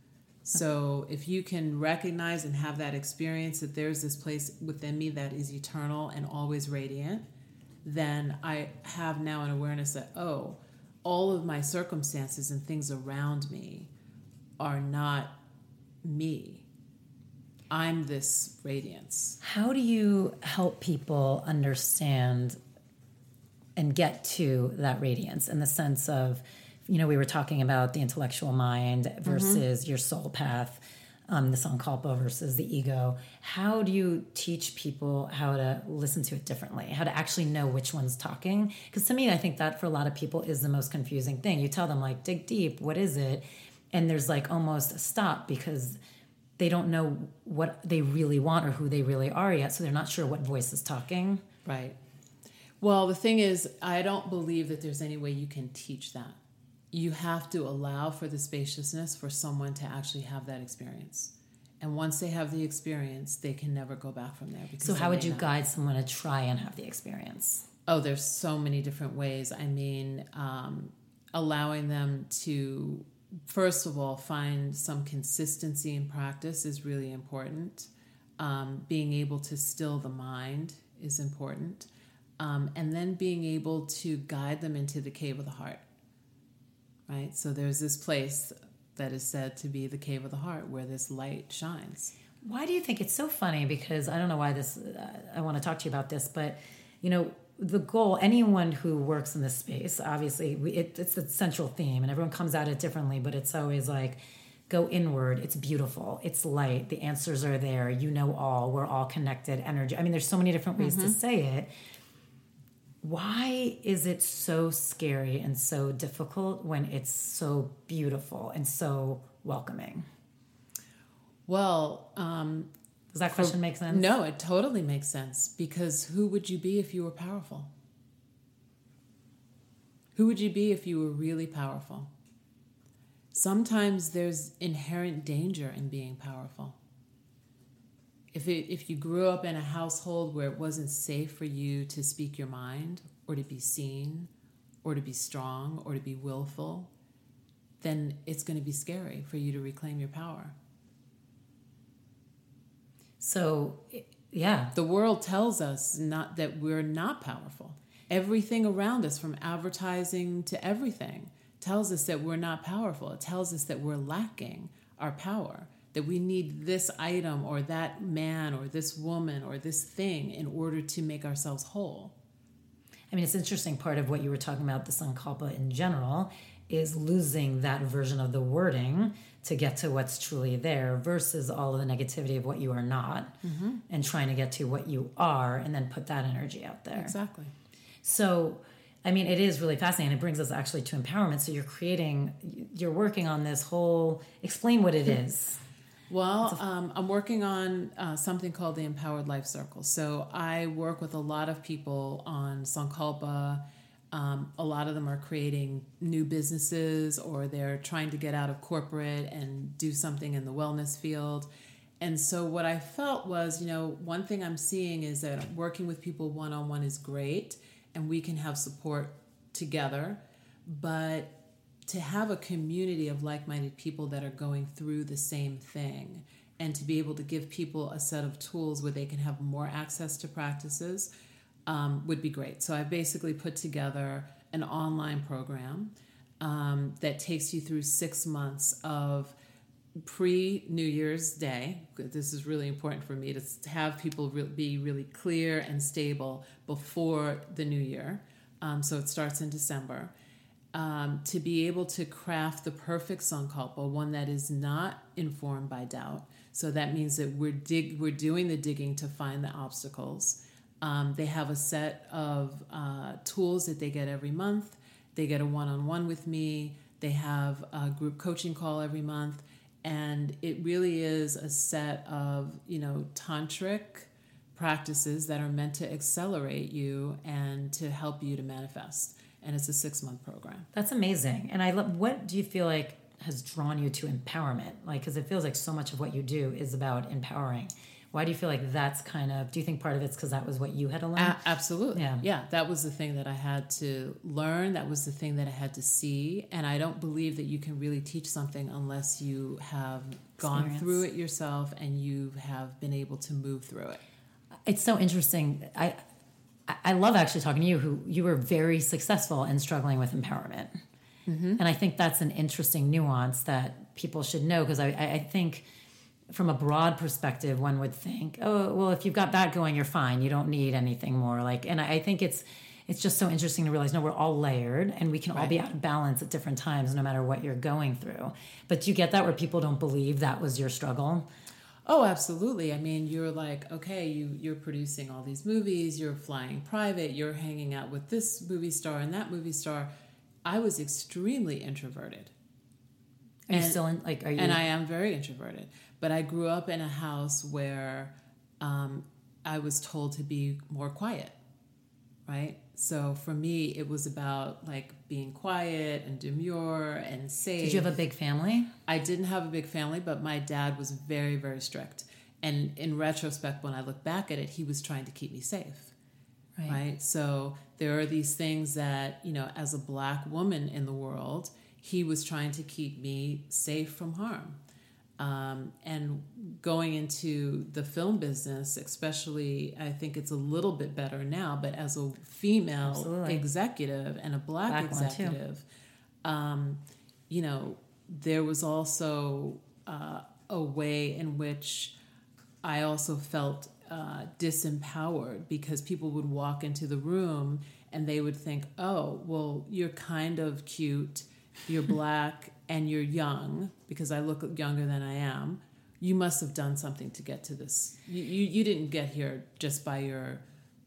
So if you can recognize and have that experience that there's this place within me that is eternal and always radiant, then I have now an awareness that, oh, all of my circumstances and things around me are not me. I'm this radiance. How do you help people understand and get to that radiance in the sense of, you know, we were talking about the intellectual mind versus mm-hmm. your soul path, um, the sankalpa versus the ego. How do you teach people how to listen to it differently, how to actually know which one's talking? Because to me, I think that for a lot of people is the most confusing thing. You tell them, like, dig deep, what is it? And there's like almost a stop because they don't know what they really want or who they really are yet, so they're not sure what voice is talking. Right. Well, the thing is, I don't believe that there's any way you can teach that. You have to allow for the spaciousness for someone to actually have that experience. And once they have the experience, they can never go back from there. So how would you guide someone to try and have the experience? Oh, there's so many different ways. I mean, um, allowing them to... First of all, find some consistency in practice is really important. Um, being able to still the mind is important. Um, and then being able to guide them into the cave of the heart. Right? So there's this place that is said to be the cave of the heart where this light shines. Why do you think it's so funny? Because I don't know why this, uh, I want to talk to you about this, but, you know, the goal, anyone who works in this space, obviously we, it, it's the central theme and everyone comes at it differently, but it's always like, go inward. It's beautiful. It's light. The answers are there. You know all. We're all connected. Energy. I mean, there's so many different ways mm-hmm. to say it. why is it so scary and so difficult when it's so beautiful and so welcoming? Well, um, does that question make sense? No, it totally makes sense, because who would you be if you were powerful? Who would you be if you were really powerful? Sometimes there's inherent danger in being powerful. If it, if you grew up in a household where it wasn't safe for you to speak your mind or to be seen or to be strong or to be willful, then it's going to be scary for you to reclaim your power. So, yeah. The world tells us not that we're not powerful. Everything around us, from advertising to everything, tells us that we're not powerful. It tells us that we're lacking our power, that we need this item or that man or this woman or this thing in order to make ourselves whole. I mean, it's interesting. Part of what you were talking about, the Sankalpa in general, is losing that version of the wording to get to what's truly there versus all of the negativity of what you are not, mm-hmm. and trying to get to what you are and then put that energy out there. Exactly. So, I mean, it is really fascinating. It brings us actually to empowerment. So you're creating, you're working on this whole, explain what it is. Well, um, I'm working on uh, something called the Empowered Life Circle. So I work with a lot of people on Sankalpa. Um, a lot of them are creating new businesses, or they're trying to get out of corporate and do something in the wellness field. And so what I felt was, you know, one thing I'm seeing is that working with people one-on-one is great, and we can have support together. But to have a community of like-minded people that are going through the same thing, and to be able to give people a set of tools where they can have more access to practices um, would be great. So I basically put together an online program um, that takes you through six months of pre-New Year's Day. This is really important for me, to have people re- be really clear and stable before the new year. Um, so it starts in December. Um, to be able to craft the perfect Sankalpa, one that is not informed by doubt. So that means that we're dig we're doing the digging to find the obstacles. Um, they have a set of uh, tools that they get every month. They get a one-on-one with me. They have a group coaching call every month. And it really is a set of, you know, tantric practices that are meant to accelerate you and to help you to manifest. And it's a six-month program. That's amazing. And I love, what do you feel like has drawn you to empowerment? Like, because it feels like so much of what you do is about empowering. Why do you feel like that's kind of, do you think part of it's because that was what you had to learn? A- absolutely. Yeah. Yeah, that was the thing that I had to learn. That was the thing that I had to see. And I don't believe that you can really teach something unless you have gone Experience. through it yourself and you have been able to move through it. It's so interesting. I I love actually talking to you, who you were very successful in struggling with empowerment. Mm-hmm. And I think that's an interesting nuance that people should know, because I, I think from a broad perspective, one would think, oh, well, if you've got that going, you're fine. You don't need anything more. Like, and I think it's it's just so interesting to realize, no, we're all layered and we can all Right. be out of balance at different times, no matter what you're going through. But do you get that, where people don't believe that was your struggle? Oh, absolutely. I mean, you're like, okay, you, you're producing all these movies, you're flying private, you're hanging out with this movie star and that movie star. I was extremely introverted. Are you And- still in, like, are you? And I am very introverted. But I grew up in a house where um, I was told to be more quiet, right? So for me, it was about like being quiet and demure and safe. Did you have a big family? I didn't have a big family, but my dad was very, very strict. And in retrospect, when I look back at it, he was trying to keep me safe, Right. right? So there are these things that, you know, as a Black woman in the world, he was trying to keep me safe from harm. Um, and going into the film business, especially, I think it's a little bit better now, but as a female Absolutely. executive and a Black, Black one, too. executive, um, you know, there was also uh, a way in which I also felt uh, disempowered, because people would walk into the room and they would think, oh, well, you're kind of cute, you're Black, and you're young, because I look younger than I am. You must have done something to get to this. You, you, you didn't get here just by your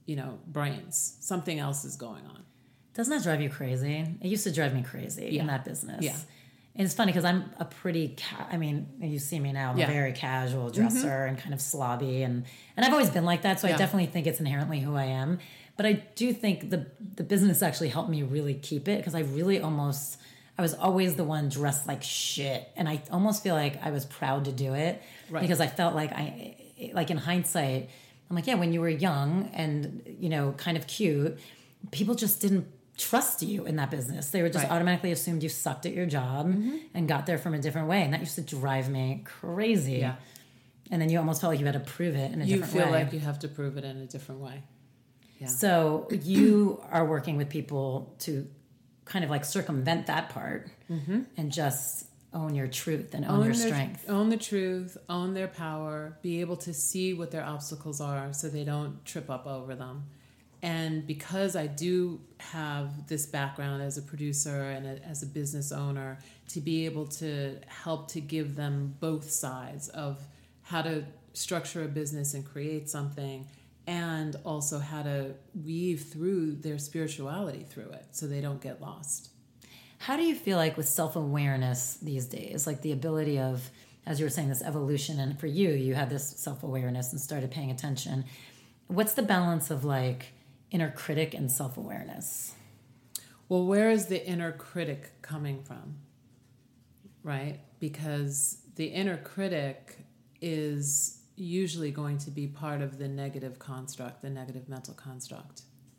you know, brains. Something else is going on. Doesn't that drive you crazy? It used to drive me crazy Yeah. in that business. Yeah. And it's funny because I'm a pretty, ca- I mean, you see me now, I'm Yeah. a very casual dresser mm-hmm. and kind of slobby. And, and I've always been like that. So yeah. I definitely think it's inherently who I am. But I do think the the business actually helped me really keep it because I really almost, I was always the one dressed like shit. And I almost feel like I was proud to do it right. because I felt like I, like in hindsight, I'm like, yeah, when you were young and, you know, kind of cute, people just didn't trust you in that business. They were just right. automatically assumed you sucked at your job mm-hmm. and got there from a different way. And that used to drive me crazy. Yeah. And then you almost felt like you had to prove it in a you different way. You feel like you have to prove it in a different way. Yeah. So you are working with people to kind of like circumvent that part mm-hmm. and just own your truth and own, own your their, strength. Own the truth, own their power, be able to see what their obstacles are so they don't trip up over them. And because I do have this background as a producer and a, as a business owner, to be able to help to give them both sides of how to structure a business and create something, and also how to weave through their spirituality through it so they don't get lost. How do you feel like with self-awareness these days, like the ability of, as you were saying, this evolution, and for you, you had this self-awareness and started paying attention. What's the balance of like inner critic and self-awareness? Well, where is the inner critic coming from? Right? Because the inner critic is usually going to be part of the negative construct, the negative mental construct.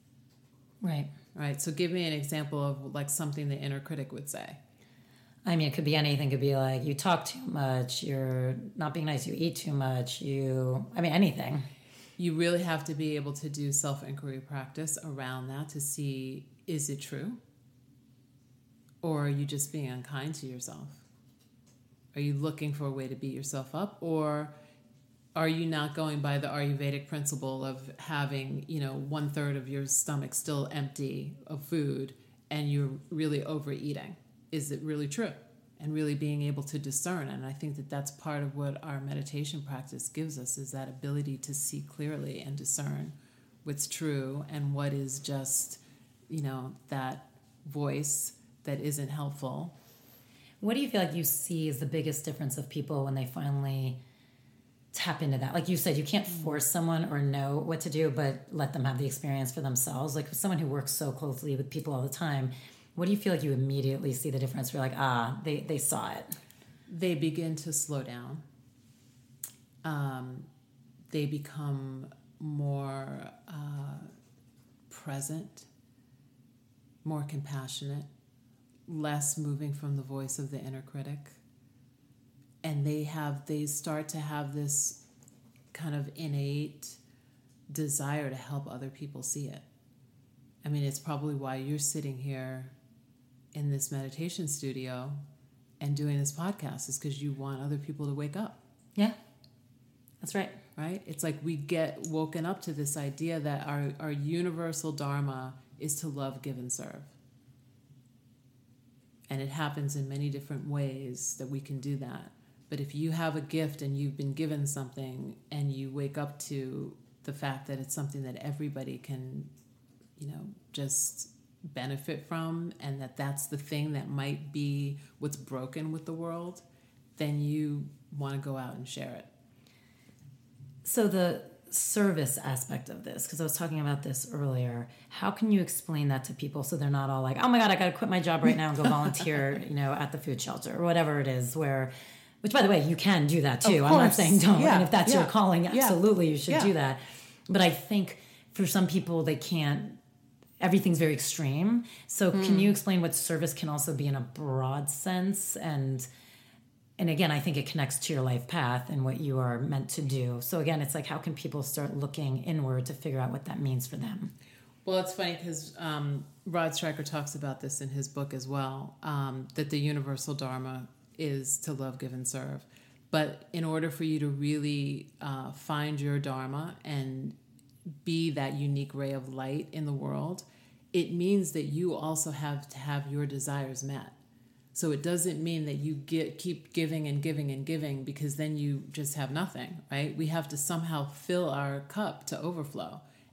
Right. Right. So give me an example of like something the inner critic would say. I mean, it could be anything. It could be like, you talk too much, you're not being nice, you eat too much, you, I mean, anything. You really have to be able to do self-inquiry practice around that to see, is it true? Or are you just being unkind to yourself? Are you looking for a way to beat yourself up? Or are you not going by the Ayurvedic principle of having, you know, one third of your stomach still empty of food and you're really overeating? Is it really true? And really being able to discern. And I think that that's part of what our meditation practice gives us, is that ability to see clearly and discern what's true and what is just, you know, that voice that isn't helpful. What do you feel like you see is the biggest difference of people when they finally tap into that? Like you said, you can't force someone or know what to do, but let them have the experience for themselves. Like someone who works so closely with people all the time, what do you feel like you immediately see the difference? You're like, ah, they, they saw it. They begin to slow down. Um, they become more uh, present, more compassionate, less moving from the voice of the inner critic. And they have, they start to have this kind of innate desire to help other people see it. I mean, it's probably why you're sitting here in this meditation studio and doing this podcast, is because you want other people to wake up. Yeah, that's right. Right? It's like we get woken up to this idea that our, our universal dharma is to love, give, and serve. And it happens in many different ways that we can do that. But if you have a gift and you've been given something and you wake up to the fact that it's something that everybody can, you know, just benefit from, and that that's the thing that might be what's broken with the world, then you want to go out and share it. So the service aspect of this, because I was talking about this earlier, how can you explain that to people so they're not all like, oh my God, I got to quit my job right now and go volunteer, you know, at the food shelter or whatever it is, where, which by the way, you can do that too. I'm not saying don't. Yeah. And if that's yeah. your calling, absolutely, yeah. you should yeah. do that. But I think for some people, they can't, everything's very extreme. So mm. can you explain what service can also be in a broad sense? And and again, I think it connects to your life path and what you are meant to do. So again, it's like, how can people start looking inward to figure out what that means for them? Well, it's funny because um, Rod Stryker talks about this in his book as well, um, that the universal dharma is to love, give, and serve. But in order for you to really uh, find your dharma and be that unique ray of light in the world, it means that you also have to have your desires met. So it doesn't mean that you get keep giving and giving and giving, because then you just have nothing, right? We have to somehow fill our cup to overflow.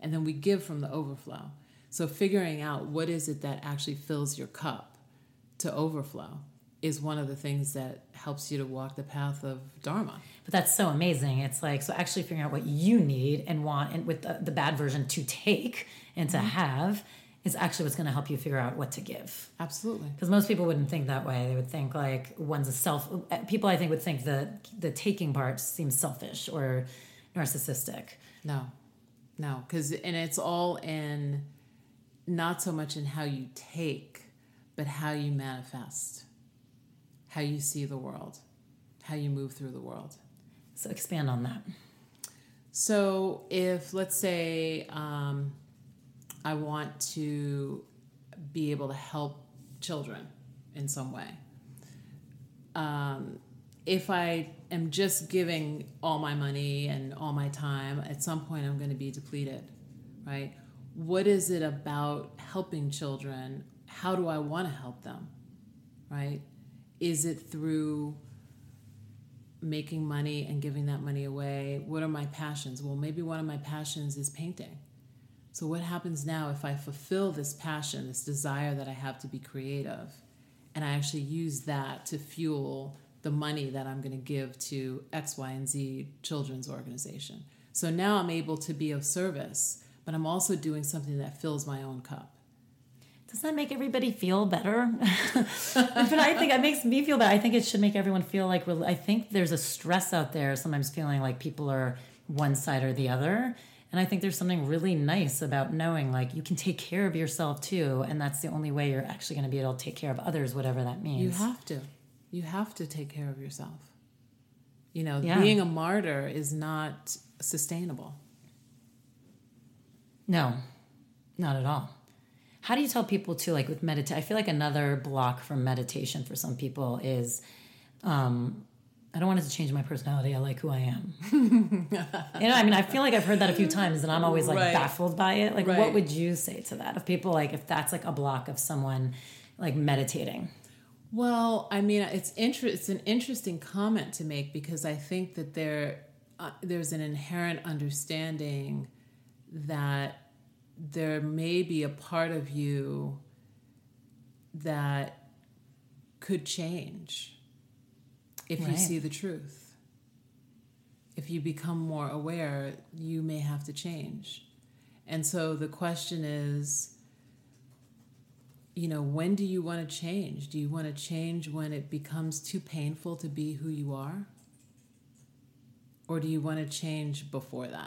and then we give from the overflow. So figuring out what is it that actually fills your cup to overflow is one of the things that helps you to walk the path of Dharma. But that's so amazing. It's like, so actually figuring out what you need and want, and with the, the bad version to take and to mm-hmm. have, is actually what's going to help you figure out what to give. Absolutely. Because most people wouldn't think that way. They would think like one's a self, people I think would think that the taking part seems selfish or narcissistic. No, no. Because, and it's all in, not so much in how you take, but how you manifest, how you see the world, how you move through the world. So expand on that. So if, let's say, um, I want to be able to help children in some way. Um, if I am just giving all my money and all my time, at some point I'm going to be depleted, right? What is it about helping children? How do I want to help them, right? Is it through making money and giving that money away? What are my passions? Well, maybe one of my passions is painting. So what happens now if I fulfill this passion, this desire that I have to be creative, and I actually use that to fuel the money that I'm going to give to X, Y, and Z children's organization? So now I'm able to be of service, but I'm also doing something that fills my own cup. Does that make everybody feel better? But I think it makes me feel better. I think it should make everyone feel like, I think there's a stress out there, sometimes feeling like people are one side or the other. And I think there's something really nice about knowing like you can take care of yourself too. And that's the only way you're actually going to be able to take care of others, whatever that means. You have to. You have to take care of yourself. You know, yeah. Being a martyr is not sustainable. No, not at all. How do you tell people to, like, with meditation? I feel like another block from meditation for some people is, um, I don't want it to change my personality. I like who I am. You know, I mean, I feel like I've heard that a few times, and I'm always like right. baffled by it. Like, right. What would you say to that? If people like, if that's like a block of someone like meditating? Well, I mean, it's inter- It's an interesting comment to make because I think that there, uh, there's an inherent understanding that there may be a part of you that could change if right. you see the truth. If you become more aware, you may have to change. And so the question is, you know, when do you want to change? Do you want to change when it becomes too painful to be who you are? Or do you want to change before that?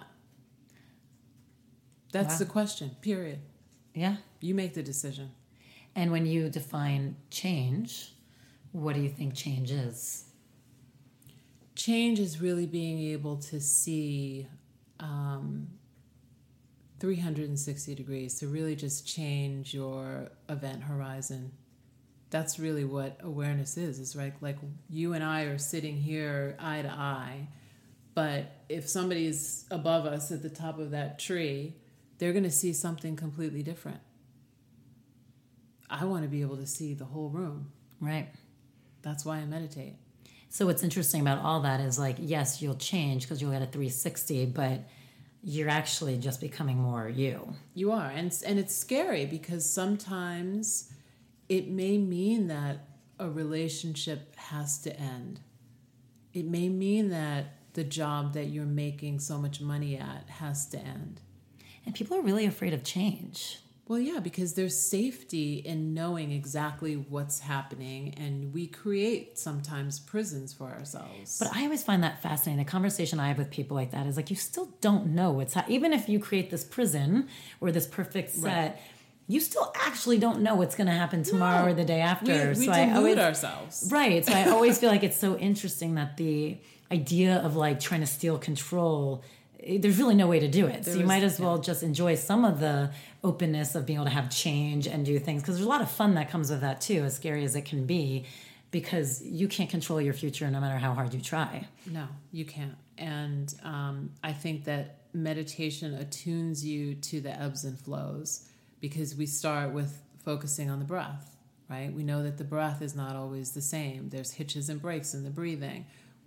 That's wow. the question, period. Yeah. You make the decision. And when you define change, what do you think change is? Change is really being able to see um, three hundred sixty degrees, to really just change your event horizon. That's really what awareness is. It's right, like you and I are sitting here eye to eye, but if somebody's above us at the top of that tree, they're going to see something completely different. I want to be able to see the whole room. Right. That's why I meditate. So what's interesting about all that is like, yes, you'll change because you'll get a three sixty, but you're actually just becoming more you. You are. And, and it's scary because sometimes it may mean that a relationship has to end. It may mean that the job that you're making so much money at has to end. And people are really afraid of change. Well, yeah, because there's safety in knowing exactly what's happening, and we create sometimes prisons for ourselves. But I always find that fascinating. The conversation I have with people like that is like, you still don't know what's happening. Even if you create this prison or this perfect set, right. you still actually don't know what's going to happen tomorrow no. or the day after. We, we so delude I always, ourselves. Right. So I always feel like it's so interesting that the idea of like trying to steal control, there's really no way to do it. There so you is, might as well yeah. just enjoy some of the openness of being able to have change and do things, because there's a lot of fun that comes with that too, as scary as it can be, because you can't control your future no matter how hard you try. No, you can't. And um, I think that meditation attunes you to the ebbs and flows, because we start with focusing on the breath, right? We know that the breath is not always the same. There's hitches and breaks in the breathing.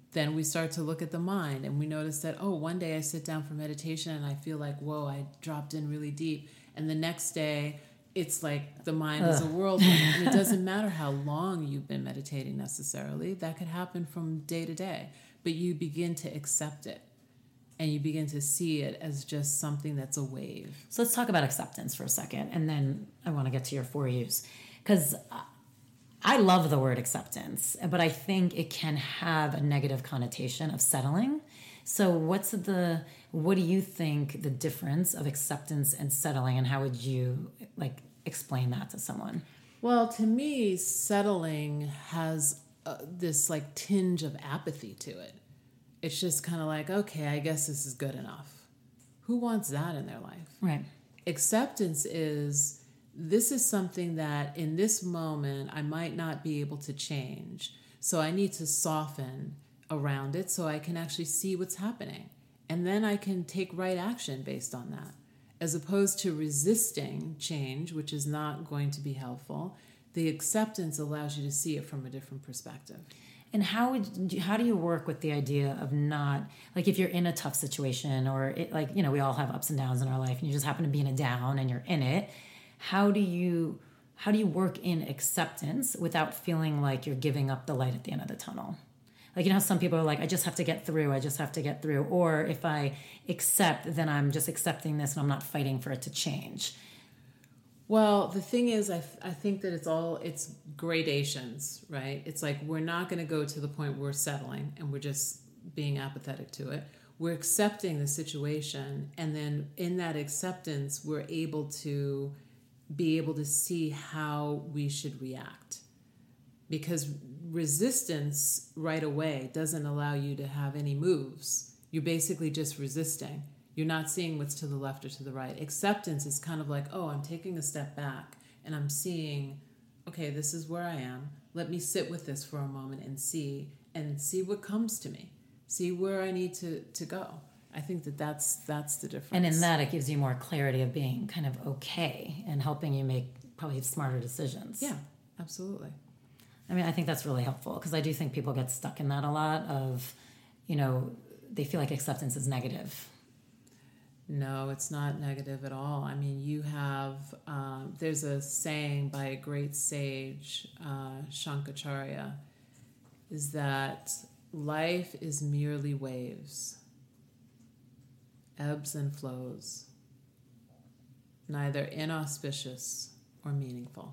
Then we start to look at the mind, and we notice that, oh, one day I sit down for meditation and I feel like, whoa, I dropped in really deep. And the next day, it's like the mind Ugh. is a whirlwind. And it doesn't matter how long you've been meditating necessarily. That could happen from day to day. But you begin to accept it. And you begin to see it as just something that's a wave. So let's talk about acceptance for a second. And then I want to get to your four U's. Because I love the word acceptance, but I think it can have a negative connotation of settling. So what's the, what do you think the difference of acceptance and settling, and how would you like explain that to someone? Well, to me, settling has uh, this like tinge of apathy to it. It's just kind of like, okay, I guess this is good enough. Who wants that in their life? Right. Acceptance is, this is something that in this moment I might not be able to change. So I need to soften around it so I can actually see what's happening. And then I can take right action based on that. As opposed to resisting change, which is not going to be helpful, the acceptance allows you to see it from a different perspective. And how would you, how do you work with the idea of not, like if you're in a tough situation, or it, like, you know, we all have ups and downs in our life and you just happen to be in a down and you're in it. How do you how do you work in acceptance without feeling like you're giving up the light at the end of the tunnel? Like, you know how some people are like, I just have to get through, I just have to get through. Or if I accept, then I'm just accepting this and I'm not fighting for it to change. Well, the thing is, I, I think that it's all, it's gradations, right? It's like we're not going to go to the point where we're settling and we're just being apathetic to it. We're accepting the situation, and then in that acceptance, we're able to be able to see how we should react. Because resistance right away doesn't allow you to have any moves. You're basically just resisting. You're not seeing what's to the left or to the right. Acceptance is kind of like, oh, I'm taking a step back and I'm seeing, okay, this is where I am. Let me sit with this for a moment and see, and see what comes to me. See where I need to, to go. I think that that's, that's the difference. And in that, it gives you more clarity of being kind of okay and helping you make probably smarter decisions. Yeah, absolutely. I mean, I think that's really helpful, because I do think people get stuck in that a lot of, you know, they feel like acceptance is negative. No, it's not negative at all. I mean, you have, um, there's a saying by a great sage, uh, Shankaracharya, is that life is merely waves, ebbs and flows, neither inauspicious or meaningful.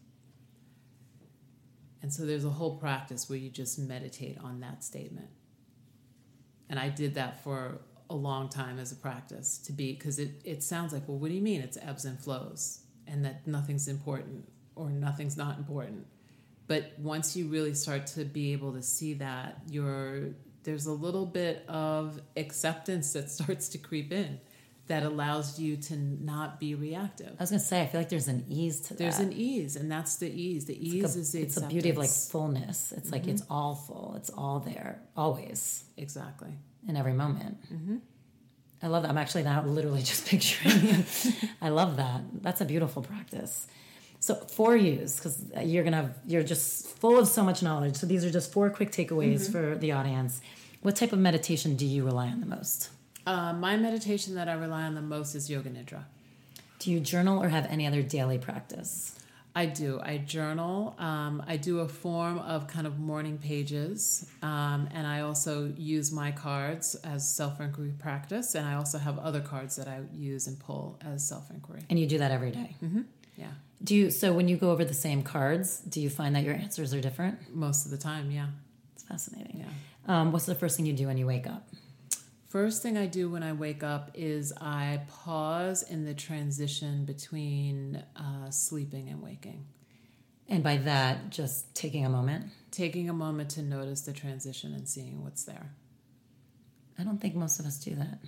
And so there's a whole practice where you just meditate on that statement. And I did that for a long time as a practice, to be, because it, it sounds like, well, what do you mean it's ebbs and flows and that nothing's important or nothing's not important? But once you really start to be able to see that, you're, there's a little bit of acceptance that starts to creep in that allows you to not be reactive. I was going to say, I feel like there's an ease to there's that. There's an ease, and that's the ease. The it's ease like a, is the It's acceptance. a beauty of like fullness. It's mm-hmm. like it's all full. It's all there, always. Exactly. In every moment. Mm-hmm. I love that. I'm actually now literally just picturing you. I love that. That's a beautiful practice. So four U's, because you're gonna have, you're just full of so much knowledge. So these are just four quick takeaways mm-hmm. for the audience. What type of meditation do you rely on the most? Uh, my meditation that I rely on the most is Yoga Nidra. Do you journal or have any other daily practice? I do. I journal. Um, I do a form of kind of morning pages. Um, and I also use my cards as self-inquiry practice. And I also have other cards that I use and pull as self-inquiry. And you do that every day? Mm-hmm. Yeah. Do you, so when you go over the same cards, do you find that your answers are different? Most of the time, yeah. It's fascinating. Yeah. Um, what's the first thing you do when you wake up? First thing I do when I wake up is I pause in the transition between uh, sleeping and waking. And by that, just taking a moment? Taking a moment to notice the transition and seeing what's there. I don't think most of us do that.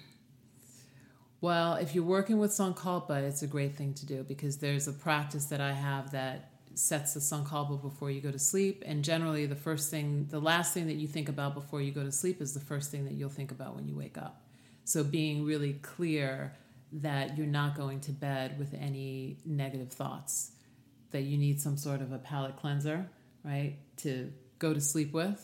Well, if you're working with Sankalpa, it's a great thing to do, because there's a practice that I have that sets the Sankalpa before you go to sleep. And generally the first thing, the last thing that you think about before you go to sleep is the first thing that you'll think about when you wake up. So being really clear that you're not going to bed with any negative thoughts, that you need some sort of a palate cleanser, right, to go to sleep with.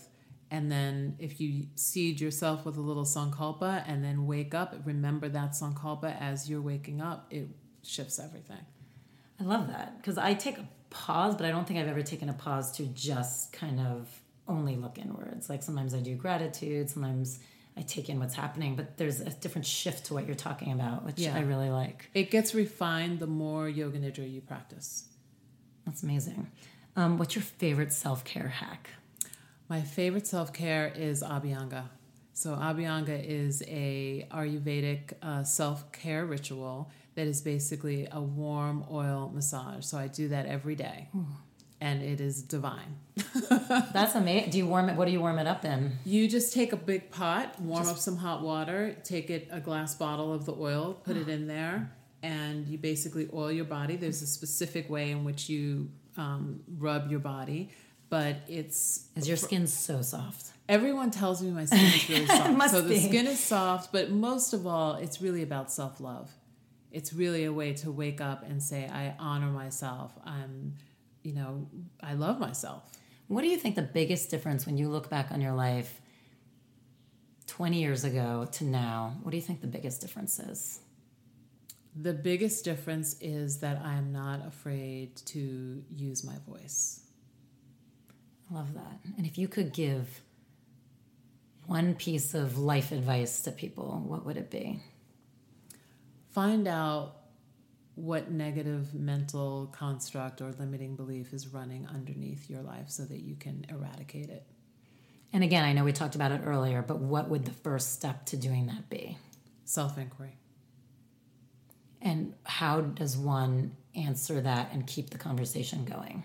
And then if you seed yourself with a little sankalpa and then wake up, remember that sankalpa as you're waking up, it shifts everything. I love that because I take a pause, but I don't think I've ever taken a pause to just kind of only look inwards. Like sometimes I do gratitude, sometimes I take in what's happening, but there's a different shift to what you're talking about, which yeah. I really like. It gets refined the more Yoga Nidra you practice. That's amazing. Um, what's your favorite self-care hack? My favorite self-care is Abhyanga. So Abhyanga is a Ayurvedic uh, self-care ritual that is basically a warm oil massage. So I do that every day. Ooh. And it is divine. That's amazing. Do you warm it? What do you warm it up in? You just take a big pot, warm just... up some hot water, take it a glass bottle of the oil, put it in there, and you basically oil your body. There's a specific way in which you um, rub your body, but it's... Is your skin so soft? Everyone tells me my skin is really soft. Must so the be. skin is soft, but most of all, it's really about self-love. It's really a way to wake up and say, I honor myself. I'm... You know, I love myself. What do you think the biggest difference when you look back on your life twenty years ago to now, what do you think the biggest difference is? The biggest difference is that I'm not afraid to use my voice. I love that. And if you could give one piece of life advice to people, what would it be? Find out what negative mental construct or limiting belief is running underneath your life so that you can eradicate it. And again, I know we talked about it earlier, but what would the first step to doing that be? Self-inquiry. And how does one answer that and keep the conversation going?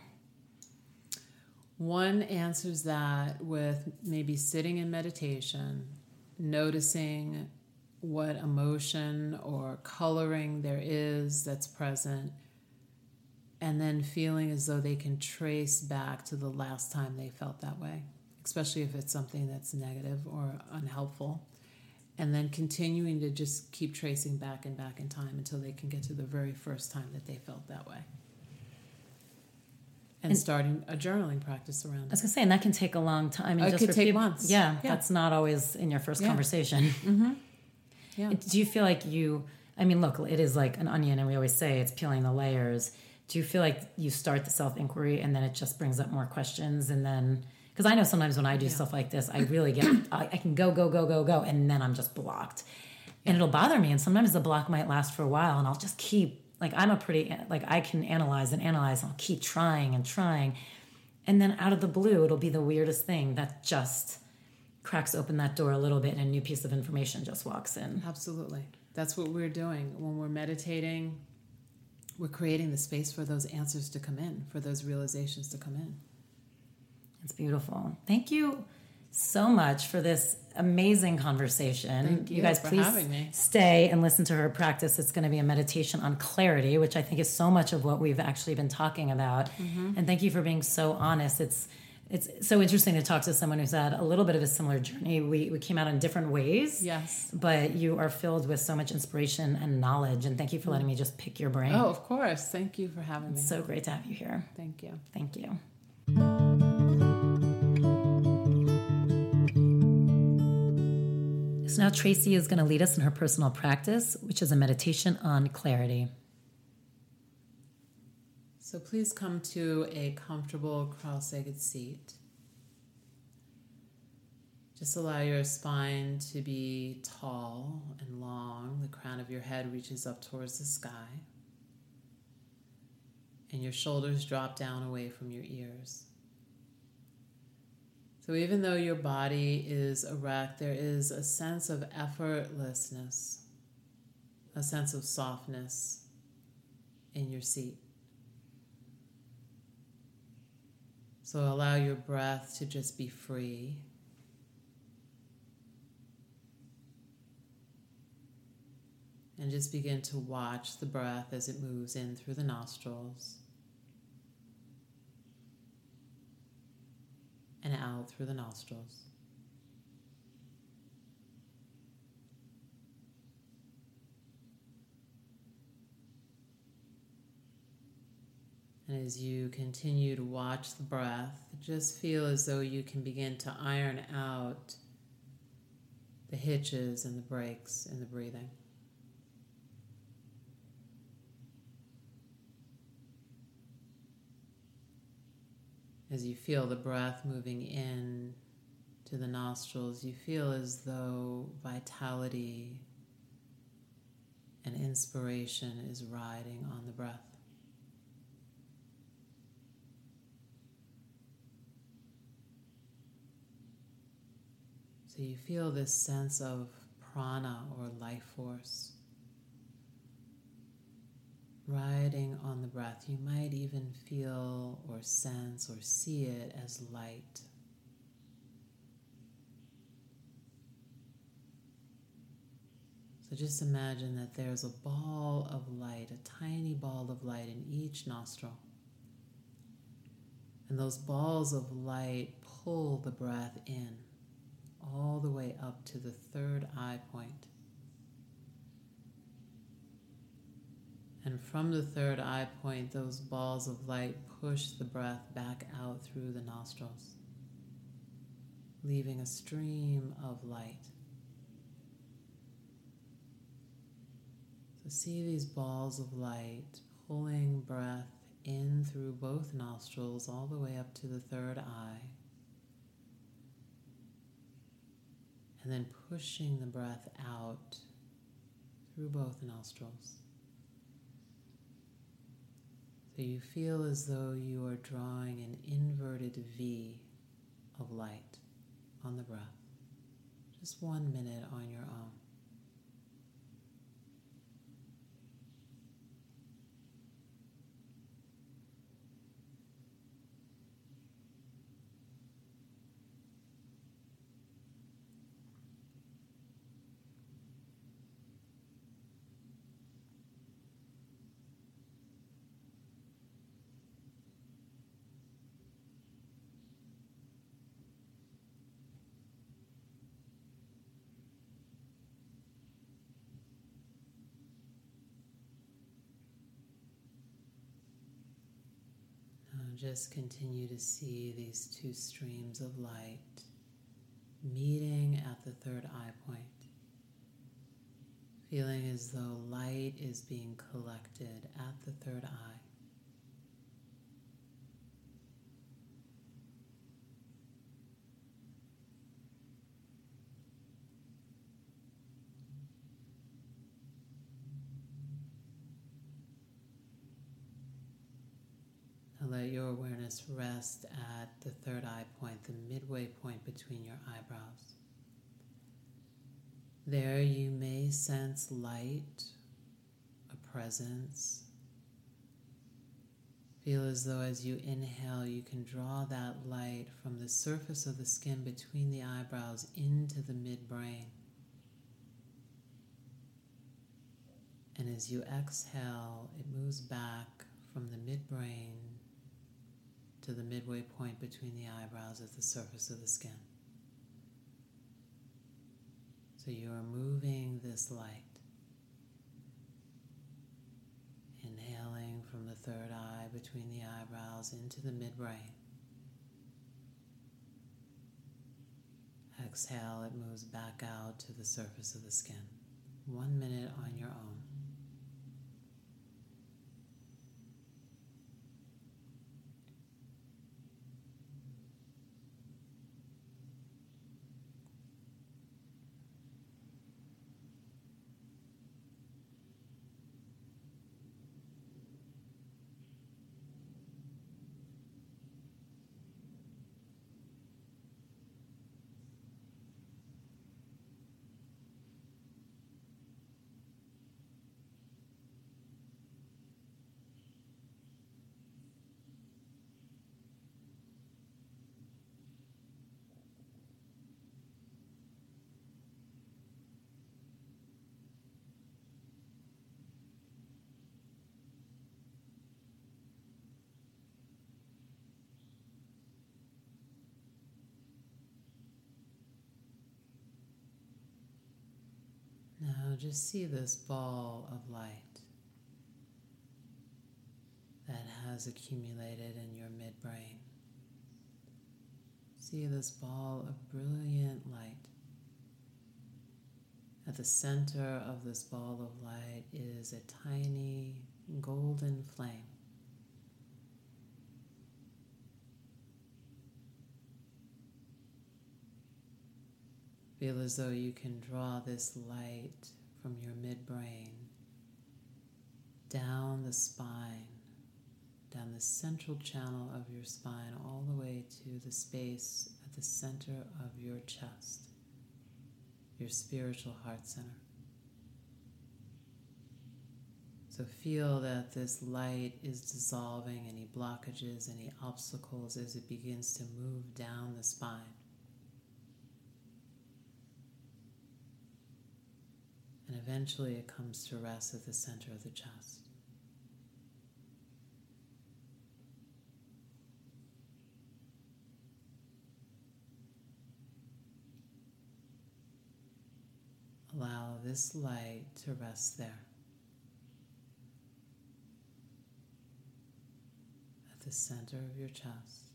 One answers that with maybe sitting in meditation, noticing what emotion or coloring there is that's present, and then feeling as though they can trace back to the last time they felt that way, especially if it's something that's negative or unhelpful, and then continuing to just keep tracing back and back in time until they can get to the very first time that they felt that way. And, and starting a journaling practice around it. I was going to say, and that can take a long time. And it just could for take people, months. Yeah, yeah, that's not always in your first yeah. conversation. Mm-hmm. Yeah. Do you feel like you, I mean, look, it is like an onion, and we always say it's peeling the layers. Do you feel like you start the self-inquiry and then it just brings up more questions? And then, because I know sometimes when I do yeah. stuff like this, I really get, I, I can go, go, go, go, go, and then I'm just blocked. And it'll bother me. And sometimes the block might last for a while, and I'll just keep, like, I'm a pretty, like, I can analyze and analyze, and I'll keep trying and trying. And then out of the blue, it'll be the weirdest thing that just cracks open that door a little bit and a new piece of information just walks in. Absolutely. That's what we're doing. When we're meditating, we're creating the space for those answers to come in, for those realizations to come in. It's beautiful. Thank you so much for this amazing conversation. Thank you, you guys for please having me. Stay and listen to her practice. It's going to be a meditation on clarity, which I think is so much of what we've actually been talking about. Mm-hmm. And thank you for being so honest. It's It's so interesting to talk to someone who's had a little bit of a similar journey. We we came out in different ways. Yes. But you are filled with so much inspiration and knowledge. And thank you for letting me just pick your brain. Oh, of course. Thank you for having it's me. It's so great to have you here. Thank you. Thank you. So now Tracy is going to lead us in her personal practice, which is a meditation on clarity. So please come to a comfortable cross-legged seat. Just allow your spine to be tall and long. The crown of your head reaches up towards the sky. And your shoulders drop down away from your ears. So even though your body is erect, there is a sense of effortlessness, a sense of softness in your seat. So allow your breath to just be free. And just begin to watch the breath as it moves in through the nostrils and out through the nostrils. And as you continue to watch the breath, just feel as though you can begin to iron out the hitches and the breaks in the breathing. As you feel the breath moving in to the nostrils, you feel as though vitality and inspiration is riding on the breath. So you feel this sense of prana or life force riding on the breath. You might even feel or sense or see it as light. So just imagine that there's a ball of light, a tiny ball of light in each nostril. And those balls of light pull the breath in all the way up to the third eye point. And from the third eye point, those balls of light push the breath back out through the nostrils, leaving a stream of light. So see these balls of light pulling breath in through both nostrils all the way up to the third eye, and then pushing the breath out through both nostrils. So you feel as though you are drawing an inverted V of light on the breath. Just one minute on your own. Just continue to see these two streams of light meeting at the third eye point, feeling as though light is being collected at the third eye. Let your awareness rest at the third eye point, the midway point between your eyebrows. There you may sense light, a presence. Feel as though as you inhale, you can draw that light from the surface of the skin between the eyebrows into the midbrain. And as you exhale, it moves back from the midbrain to the midway point between the eyebrows at the surface of the skin. So you are moving this light, inhaling from the third eye between the eyebrows into the midbrain. Exhale, it moves back out to the surface of the skin. One minute on your own. Now just see this ball of light that has accumulated in your midbrain. See this ball of brilliant light. At the center of this ball of light is a tiny golden flame. Feel as though you can draw this light from your midbrain down the spine, down the central channel of your spine, all the way to the space at the center of your chest, your spiritual heart center. So feel that this light is dissolving any blockages, any obstacles as it begins to move down the spine. And eventually it comes to rest at the center of the chest. Allow this light to rest there, at the center of your chest.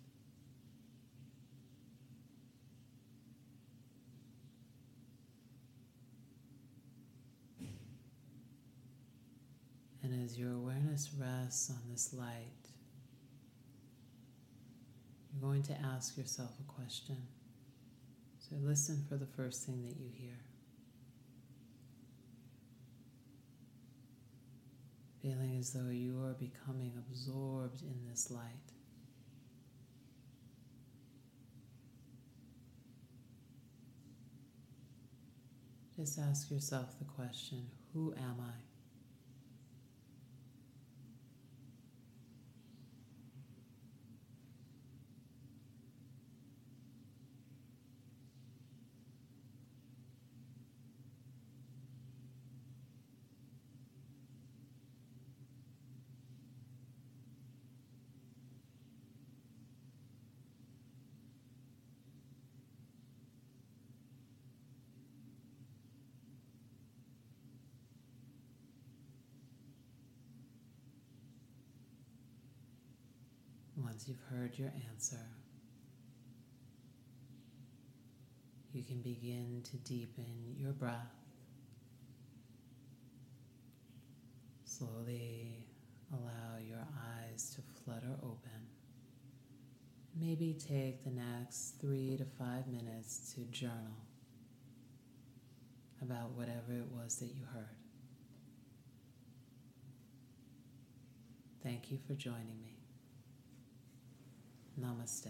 And as your awareness rests on this light, you're going to ask yourself a question. So listen for the first thing that you hear. Feeling as though you are becoming absorbed in this light. Just ask yourself the question, who am I? Once you've heard your answer, you can begin to deepen your breath. Slowly allow your eyes to flutter open. Maybe take the next three to five minutes to journal about whatever it was that you heard. Thank you for joining me. Namaste.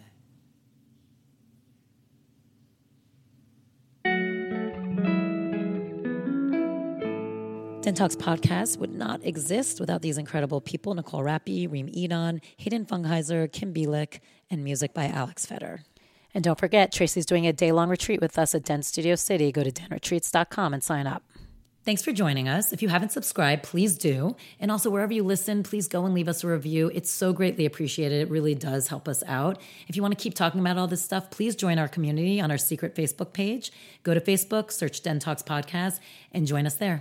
Den Talks podcast would not exist without these incredible people: Nicole Rappi, Reem Edon, Hayden Fungheiser, Kim Bielik, and music by Alex Feder. And don't forget, Tracy's doing a day-long retreat with us at Den Studio City. Go to den retreats dot com and sign up. Thanks for joining us. If you haven't subscribed, please do. And also, wherever you listen, please go and leave us a review. It's so greatly appreciated. It really does help us out. If you want to keep talking about all this stuff, please join our community on our secret Facebook page. Go to Facebook, search Den Talks Podcast, and join us there.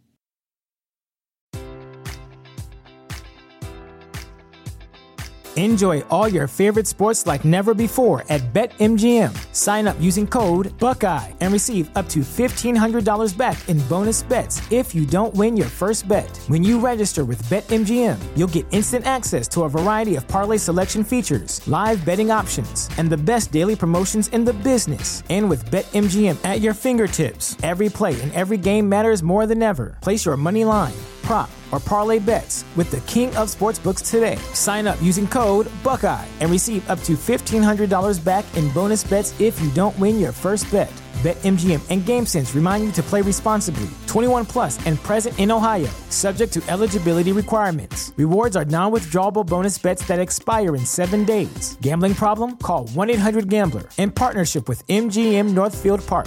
Enjoy all your favorite sports like never before at BetMGM. Sign up using code Buckeye and receive up to fifteen hundred dollars back in bonus bets if you don't win your first bet. When you register with BetMGM, you'll get instant access to a variety of parlay selection features, live betting options, and the best daily promotions in the business. And with BetMGM at your fingertips, every play and every game matters more than ever. Place your money line, prop, or parlay bets with the king of sportsbooks today. Sign up using code Buckeye and receive up to fifteen hundred dollars back in bonus bets if you don't win your first bet. BetMGM and GameSense remind you to play responsibly. twenty-one plus and present in Ohio, subject to eligibility requirements. Rewards are non-withdrawable bonus bets that expire in seven days. Gambling problem? Call one eight hundred gambler. In partnership with M G M Northfield Park.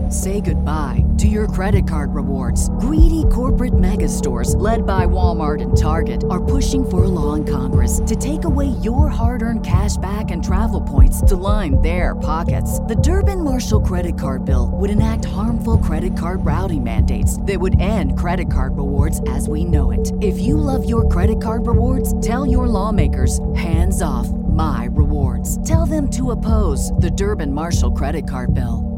Say goodbye to your credit card rewards. Greedy corporate mega stores, led by Walmart and Target, are pushing for a law in Congress to take away your hard-earned cash back and travel points to line their pockets. The Durbin-Marshall credit card bill would enact harmful credit card routing mandates that would end credit card rewards as we know it. If you love your credit card rewards, tell your lawmakers, hands off my rewards. Tell them to oppose the Durbin-Marshall credit card bill.